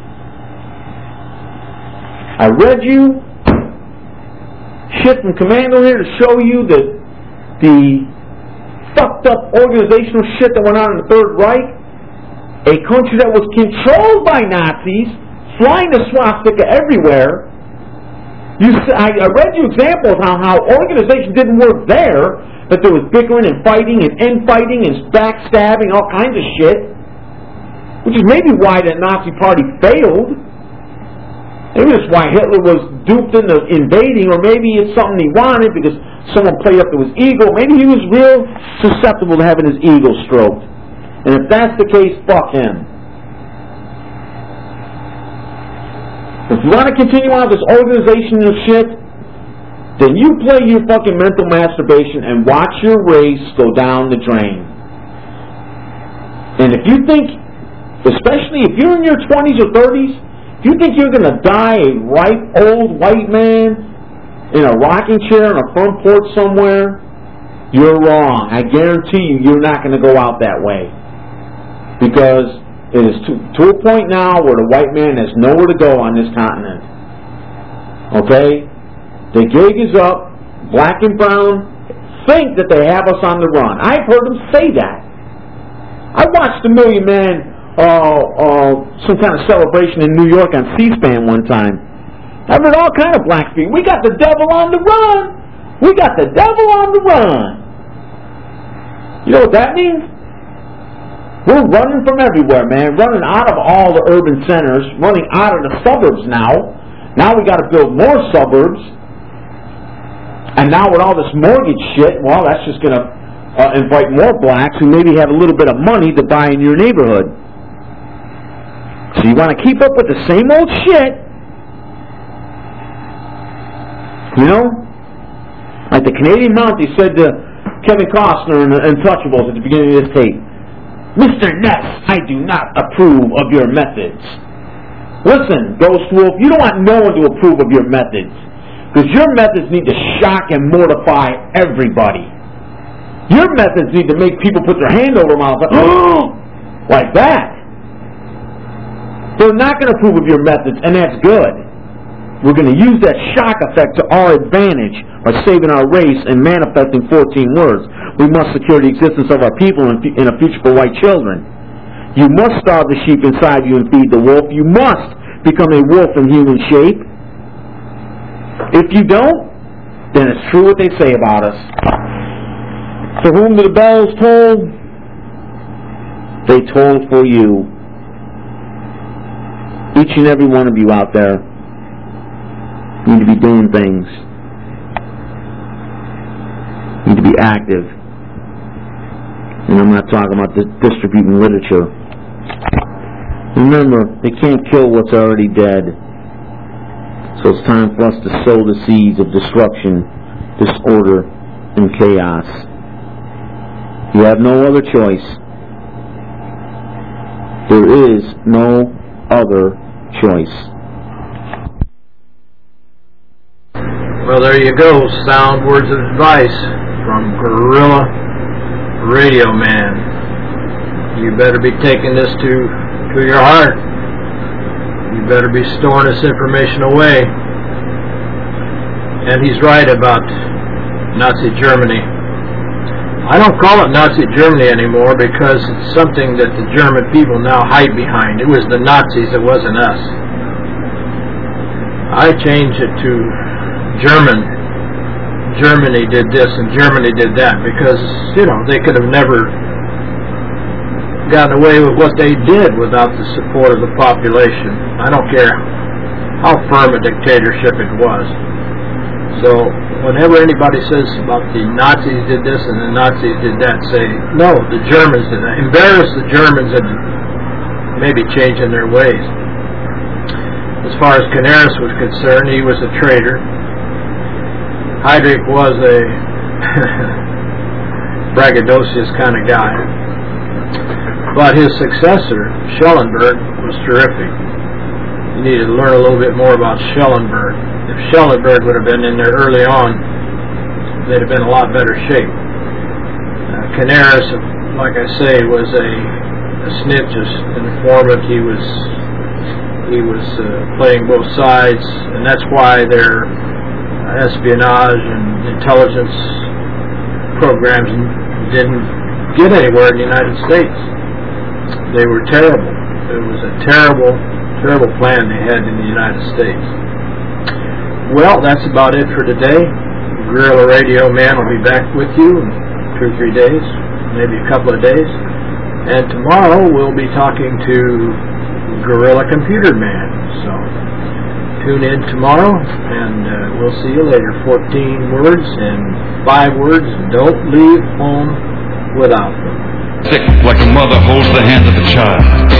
Speaker 2: I read you shit from Commando here to show you that the fucked up organizational shit that went on in the Third Reich, a country that was controlled by Nazis, flying the swastika everywhere. You, I, I read you examples of how, how organization didn't work there, that there was bickering and fighting and infighting and backstabbing, all kinds of shit, which is maybe why the Nazi Party failed. Maybe it's why Hitler was duped into invading, or maybe it's something he wanted because someone played up to his ego. Maybe he was real susceptible to having his ego stroked. And if that's the case, fuck him. If you want to continue on with this organizational shit, then you play your fucking mental masturbation and watch your race go down the drain. And if you think, especially if you're in your twenties or thirties, if you think you're going to die a ripe old white man in a rocking chair on a front porch somewhere, you're wrong. I guarantee you, you're not going to go out that way. Because it is to, to a point now where the white man has nowhere to go on this continent. Okay? The gig is up. Black and brown think that they have us on the run. I've heard them say that. I watched the Million Man, uh, uh, some kind of celebration in New York on C-SPAN one time. I've heard all kind of black people. We got the devil on the run. We got the devil on the run. You know what that means? We're running from everywhere, man. Running out of all the urban centers. Running out of the suburbs now. Now we got to build more suburbs. And now with all this mortgage shit, well, that's just going to uh, invite more blacks who maybe have a little bit of money to buy in your neighborhood. So you want to keep up with the same old shit. You know? Like the Canadian Mountie said to Kevin Costner in Untouchables at the beginning of this tape, Mister Ness, I do not approve of your methods. Listen, Ghost Wolf, you don't want no one to approve of your methods. Because your methods need to shock and mortify everybody. Your methods need to make people put their hand over their mouth like that. They're not going to approve of your methods, and that's good. We're going to use that shock effect to our advantage by saving our race and manifesting fourteen words. We must secure the existence of our people and a future for white children. You must starve the sheep inside you and feed the wolf. You must become a wolf in human shape. If you don't, then it's true what they say about us. For whom the bells toll, they toll for you. Each and every one of you out there need to be doing things. Need to be active. And I'm not talking about di- distributing literature. Remember, they can't kill what's already dead. So it's time for us to sow the seeds of destruction, disorder, and chaos. You have no other choice. There is no other choice.
Speaker 5: Well, there you go. Sound words of advice from Gorilla Radio Man. You better be taking this to, to your heart. You better be storing this information away. And he's right about Nazi Germany. I don't call it Nazi Germany anymore because it's something that the German people now hide behind. It was the Nazis, it wasn't us. I changed it to German. Germany did this and Germany did that because, you know, they could have never gotten away with what they did without the support of the population. I don't care how firm a dictatorship it was. So whenever anybody says about the Nazis did this and the Nazis did that, say, no, the Germans did that. Embarrass the Germans and maybe changing their ways. As far as Canaris was concerned, he was a traitor. Heydrich was a braggadocious kind of guy. But his successor, Schellenberg, was terrific. You need to learn a little bit more about Schellenberg. If Schellenberg would have been in there early on, they'd have been in a lot better shape. Uh, Canaris, like I say, was a, a snitch, an informant. He was he was uh, playing both sides, and that's why their espionage and intelligence programs didn't get anywhere in the United States. They were terrible. It was a terrible, terrible plan they had in the United States. Well, that's about it for today. Guerrilla Radio Man will be back with you in two or three days, maybe a couple of days. And tomorrow we'll be talking to Guerrilla Computer Man. So tune in tomorrow, and uh, we'll see you later. fourteen words and five words. Don't leave home without them.
Speaker 6: Sick like a mother holds the hand of a child.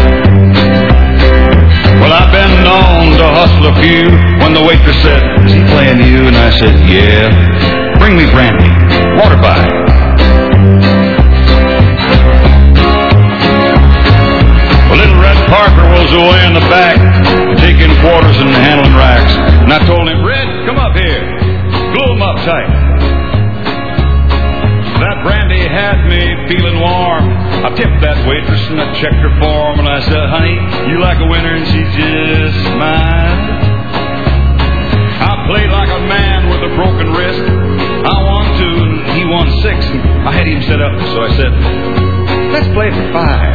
Speaker 6: Well, I've been known to hustle a few when the waitress said, "Is he playing you?" And I said, "Yeah." "Bring me brandy, water by." Well, little Red Parker was away in the back, taking quarters and handling racks. And I told him, "Red, come up here. Glue him up tight." That brandy had me feeling warm. I tipped that waitress and I checked her form, and I said, "Honey, you like a winner?" And she just smiled. I played like a man with a broken wrist. I won two and he won six, and I had him set up, so I said, "Let's play for five."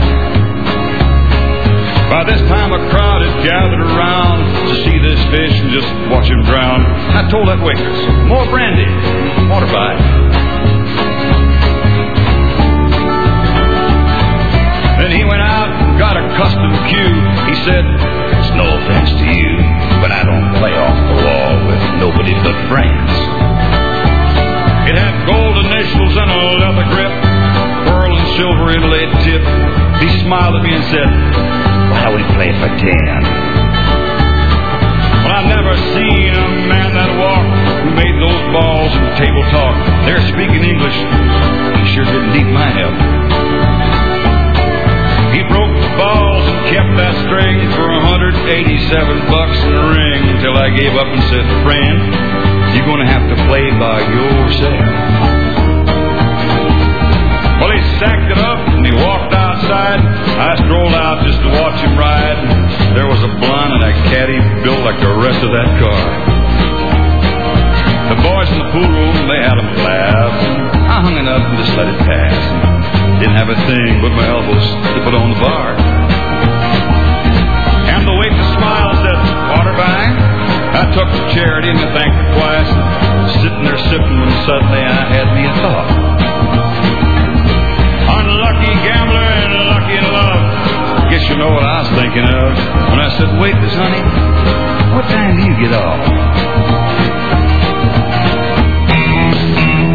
Speaker 6: By this time a crowd had gathered around to see this fish and just watch him drown. I told that waitress, "More brandy, water by." Then he went out and got a custom cue. He said, "It's no offense to you, but I don't play off the wall with nobody but friends." It had gold initials and a leather grip, pearl and silver inlaid tip. He smiled at me and said, "Why don't we play for ten?" Well, I've never seen a man that walked who made those balls and table talk. They're speaking English. He sure didn't need my help. He broke the balls and kept that string for one hundred eighty-seven bucks in the ring until I gave up and said, "Friend, you're going to have to play by yourself." Well, he sacked it up and he walked outside. I strolled out just to watch him ride. There was a blonde and a caddy built like the rest of that car. The boys in the pool room, they had a laugh. I hung it up and just let it pass. Didn't have a thing but my elbows to put on the bar. And the waitress smiled and said, "Water by?" I took the charity and I thanked her twice. Sitting there sipping when suddenly I had me a thought. Unlucky gambler and lucky in love. Guess you know what I was thinking of when I said, "Waitress, honey, what time do you get off?"